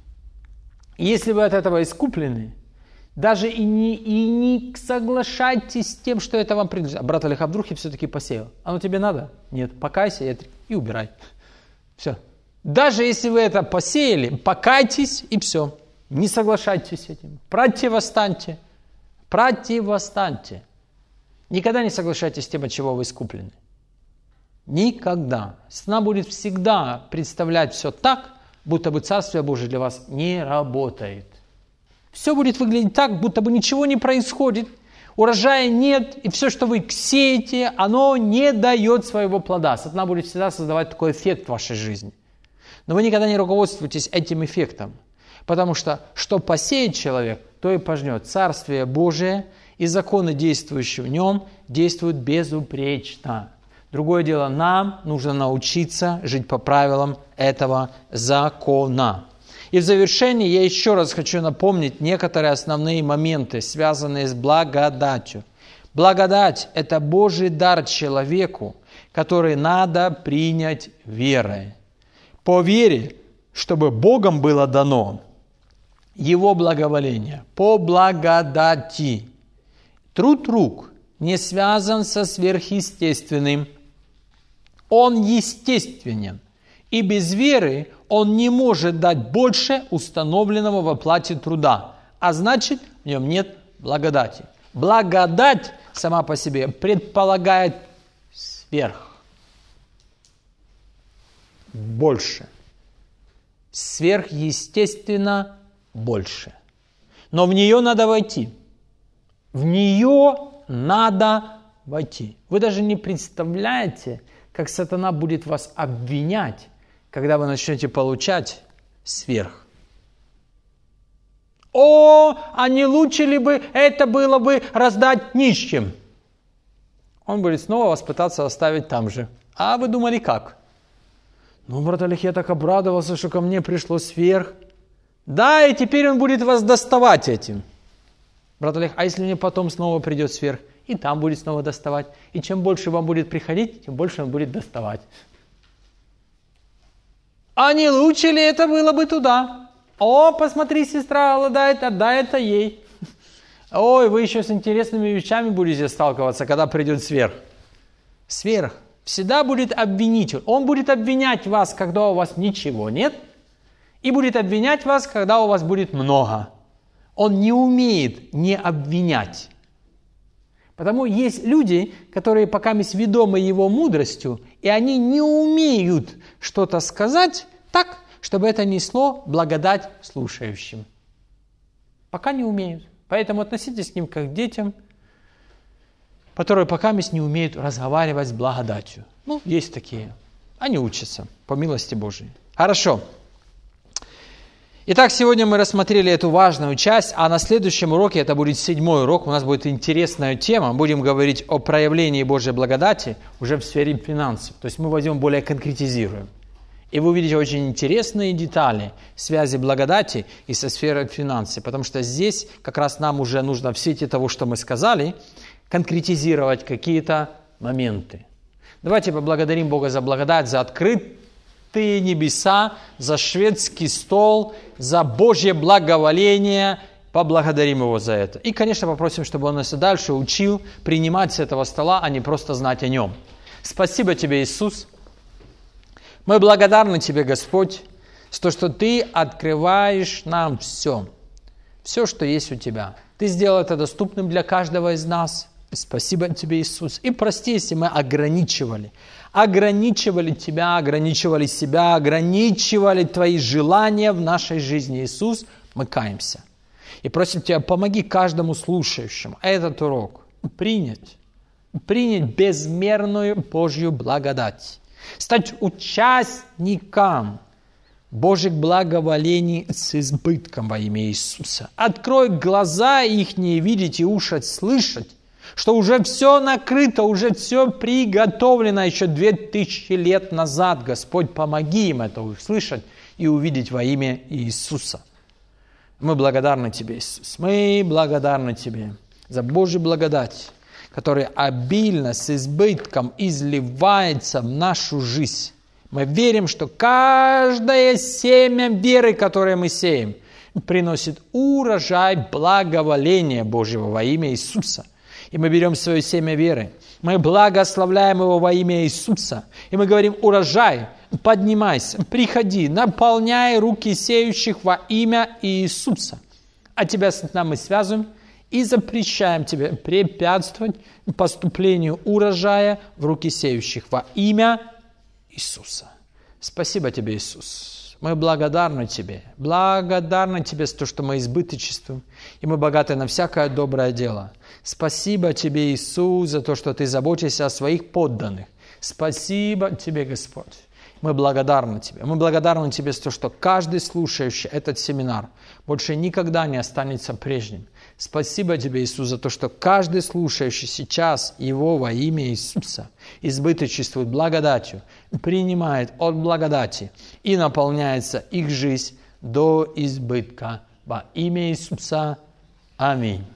И если вы от этого искуплены, даже и не соглашайтесь с тем, что это вам принадлежит. Брат Олег, а вдруг я все-таки посеял? Оно тебе надо? Нет, покайся и убирай. Все. Даже если вы это посеяли, покайтесь и все. Не соглашайтесь с этим. Противостаньте. Противостаньте. Никогда не соглашайтесь с тем, от чего вы искуплены. Никогда. Сатана будет всегда представлять все так, будто бы Царствие Божие для вас не работает. Все будет выглядеть так, будто бы ничего не происходит, урожая нет, и все, что вы сеете, оно не дает своего плода. Сатана будет всегда создавать такой эффект в вашей жизни. Но вы никогда не руководствуетесь этим эффектом, потому что посеет человек, то и пожнет. Царствие Божие и законы, действующие в нем, действуют безупречно. Другое дело, нам нужно научиться жить по правилам этого закона. И в завершении я еще раз хочу напомнить некоторые основные моменты, связанные с благодатью. Благодать – это Божий дар человеку, который надо принять верой. По вере, чтобы Богом было дано Его благоволение, по благодати. Труд рук не связан со сверхъестественным. Он естественен. И без веры он не может дать больше установленного в оплате труда. А значит, в нем нет благодати. Благодать сама по себе предполагает сверх. Больше. Сверхъестественно больше. Но в нее надо войти. В нее надо войти. Вы даже не представляете, как сатана будет вас обвинять, когда вы начнете получать сверх. а не лучше ли бы это было бы раздать нищим? Он будет снова вас пытаться оставить там же. А вы думали как? Брат Олег, я так обрадовался, что ко мне пришло сверх. Да, и теперь он будет вас доставать этим. Брат Олег, а если мне потом снова придет сверх? И там будет снова доставать. И чем больше вам будет приходить, тем больше он будет доставать. А не лучше ли это было бы туда? Посмотри, сестра голодает, отдай это ей. Ой, вы еще с интересными вещами будете сталкиваться, когда придет сверх. Сверх всегда будет обвинитель. Он будет обвинять вас, когда у вас ничего нет, и будет обвинять вас, когда у вас будет много. Он не умеет не обвинять. Потому есть люди, которые пока ведомы его мудростью, и они не умеют что-то сказать так, чтобы это несло благодать слушающим. Пока не умеют. Поэтому относитесь к ним как к детям, которые пока не умеют разговаривать с благодатью. Есть такие. Они учатся, по милости Божией. Хорошо. Итак, сегодня мы рассмотрели эту важную часть, а на следующем уроке, это будет 7-й урок, у нас будет интересная тема. Будем говорить о проявлении Божьей благодати уже в сфере финансов. То есть мы возьмем, более конкретизируем. И вы увидите очень интересные детали связи благодати и со сферой финансов. Потому что здесь как раз нам уже нужно в свете того, что мы сказали, конкретизировать какие-то моменты. Давайте поблагодарим Бога за благодать, за открытые небеса, за шведский стол, за Божье благоволение. Поблагодарим Его за это. И, конечно, попросим, чтобы Он нас и дальше учил принимать с этого стола, а не просто знать о Нем. Спасибо Тебе, Иисус. Мы благодарны Тебе, Господь, за то, что Ты открываешь нам все, что есть у Тебя. Ты сделал это доступным для каждого из нас. Спасибо Тебе, Иисус. И прости, если мы ограничивали Тебя, ограничивали себя, ограничивали Твои желания в нашей жизни. Иисус, мы каемся. И просим Тебя, помоги каждому слушающему этот урок принять безмерную Божью благодать, стать участником Божьих благоволений с избытком во имя Иисуса. Открой глаза их не видеть и уши слышать, что уже все накрыто, уже все приготовлено еще 2000 лет назад. Господь, помоги им это услышать и увидеть во имя Иисуса. Мы благодарны Тебе, Иисус. Мы благодарны Тебе за Божью благодать, которая обильно, с избытком изливается в нашу жизнь. Мы верим, что каждое семя веры, которое мы сеем, приносит урожай благоволения Божьего во имя Иисуса. И мы берем свое семя веры, мы благословляем его во имя Иисуса, и мы говорим: урожай, поднимайся, приходи, наполняй руки сеющих во имя Иисуса. А Тебя с нами мы связываем и запрещаем Тебе препятствовать поступлению урожая в руки сеющих во имя Иисуса. Спасибо Тебе, Иисус. Мы благодарны Тебе за то, что мы избыточествуем, и мы богаты на всякое доброе дело. Спасибо Тебе, Иисус, за то, что Ты заботишься о своих подданных. Спасибо Тебе, Господь. Мы благодарны Тебе. Мы благодарны Тебе за то, что каждый слушающий этот семинар больше никогда не останется прежним. Спасибо Тебе, Иисус, за то, что каждый слушающий сейчас его во имя Иисуса избыточествует благодатью, принимает от благодати и наполняется их жизнь до избытка. Во имя Иисуса. Аминь.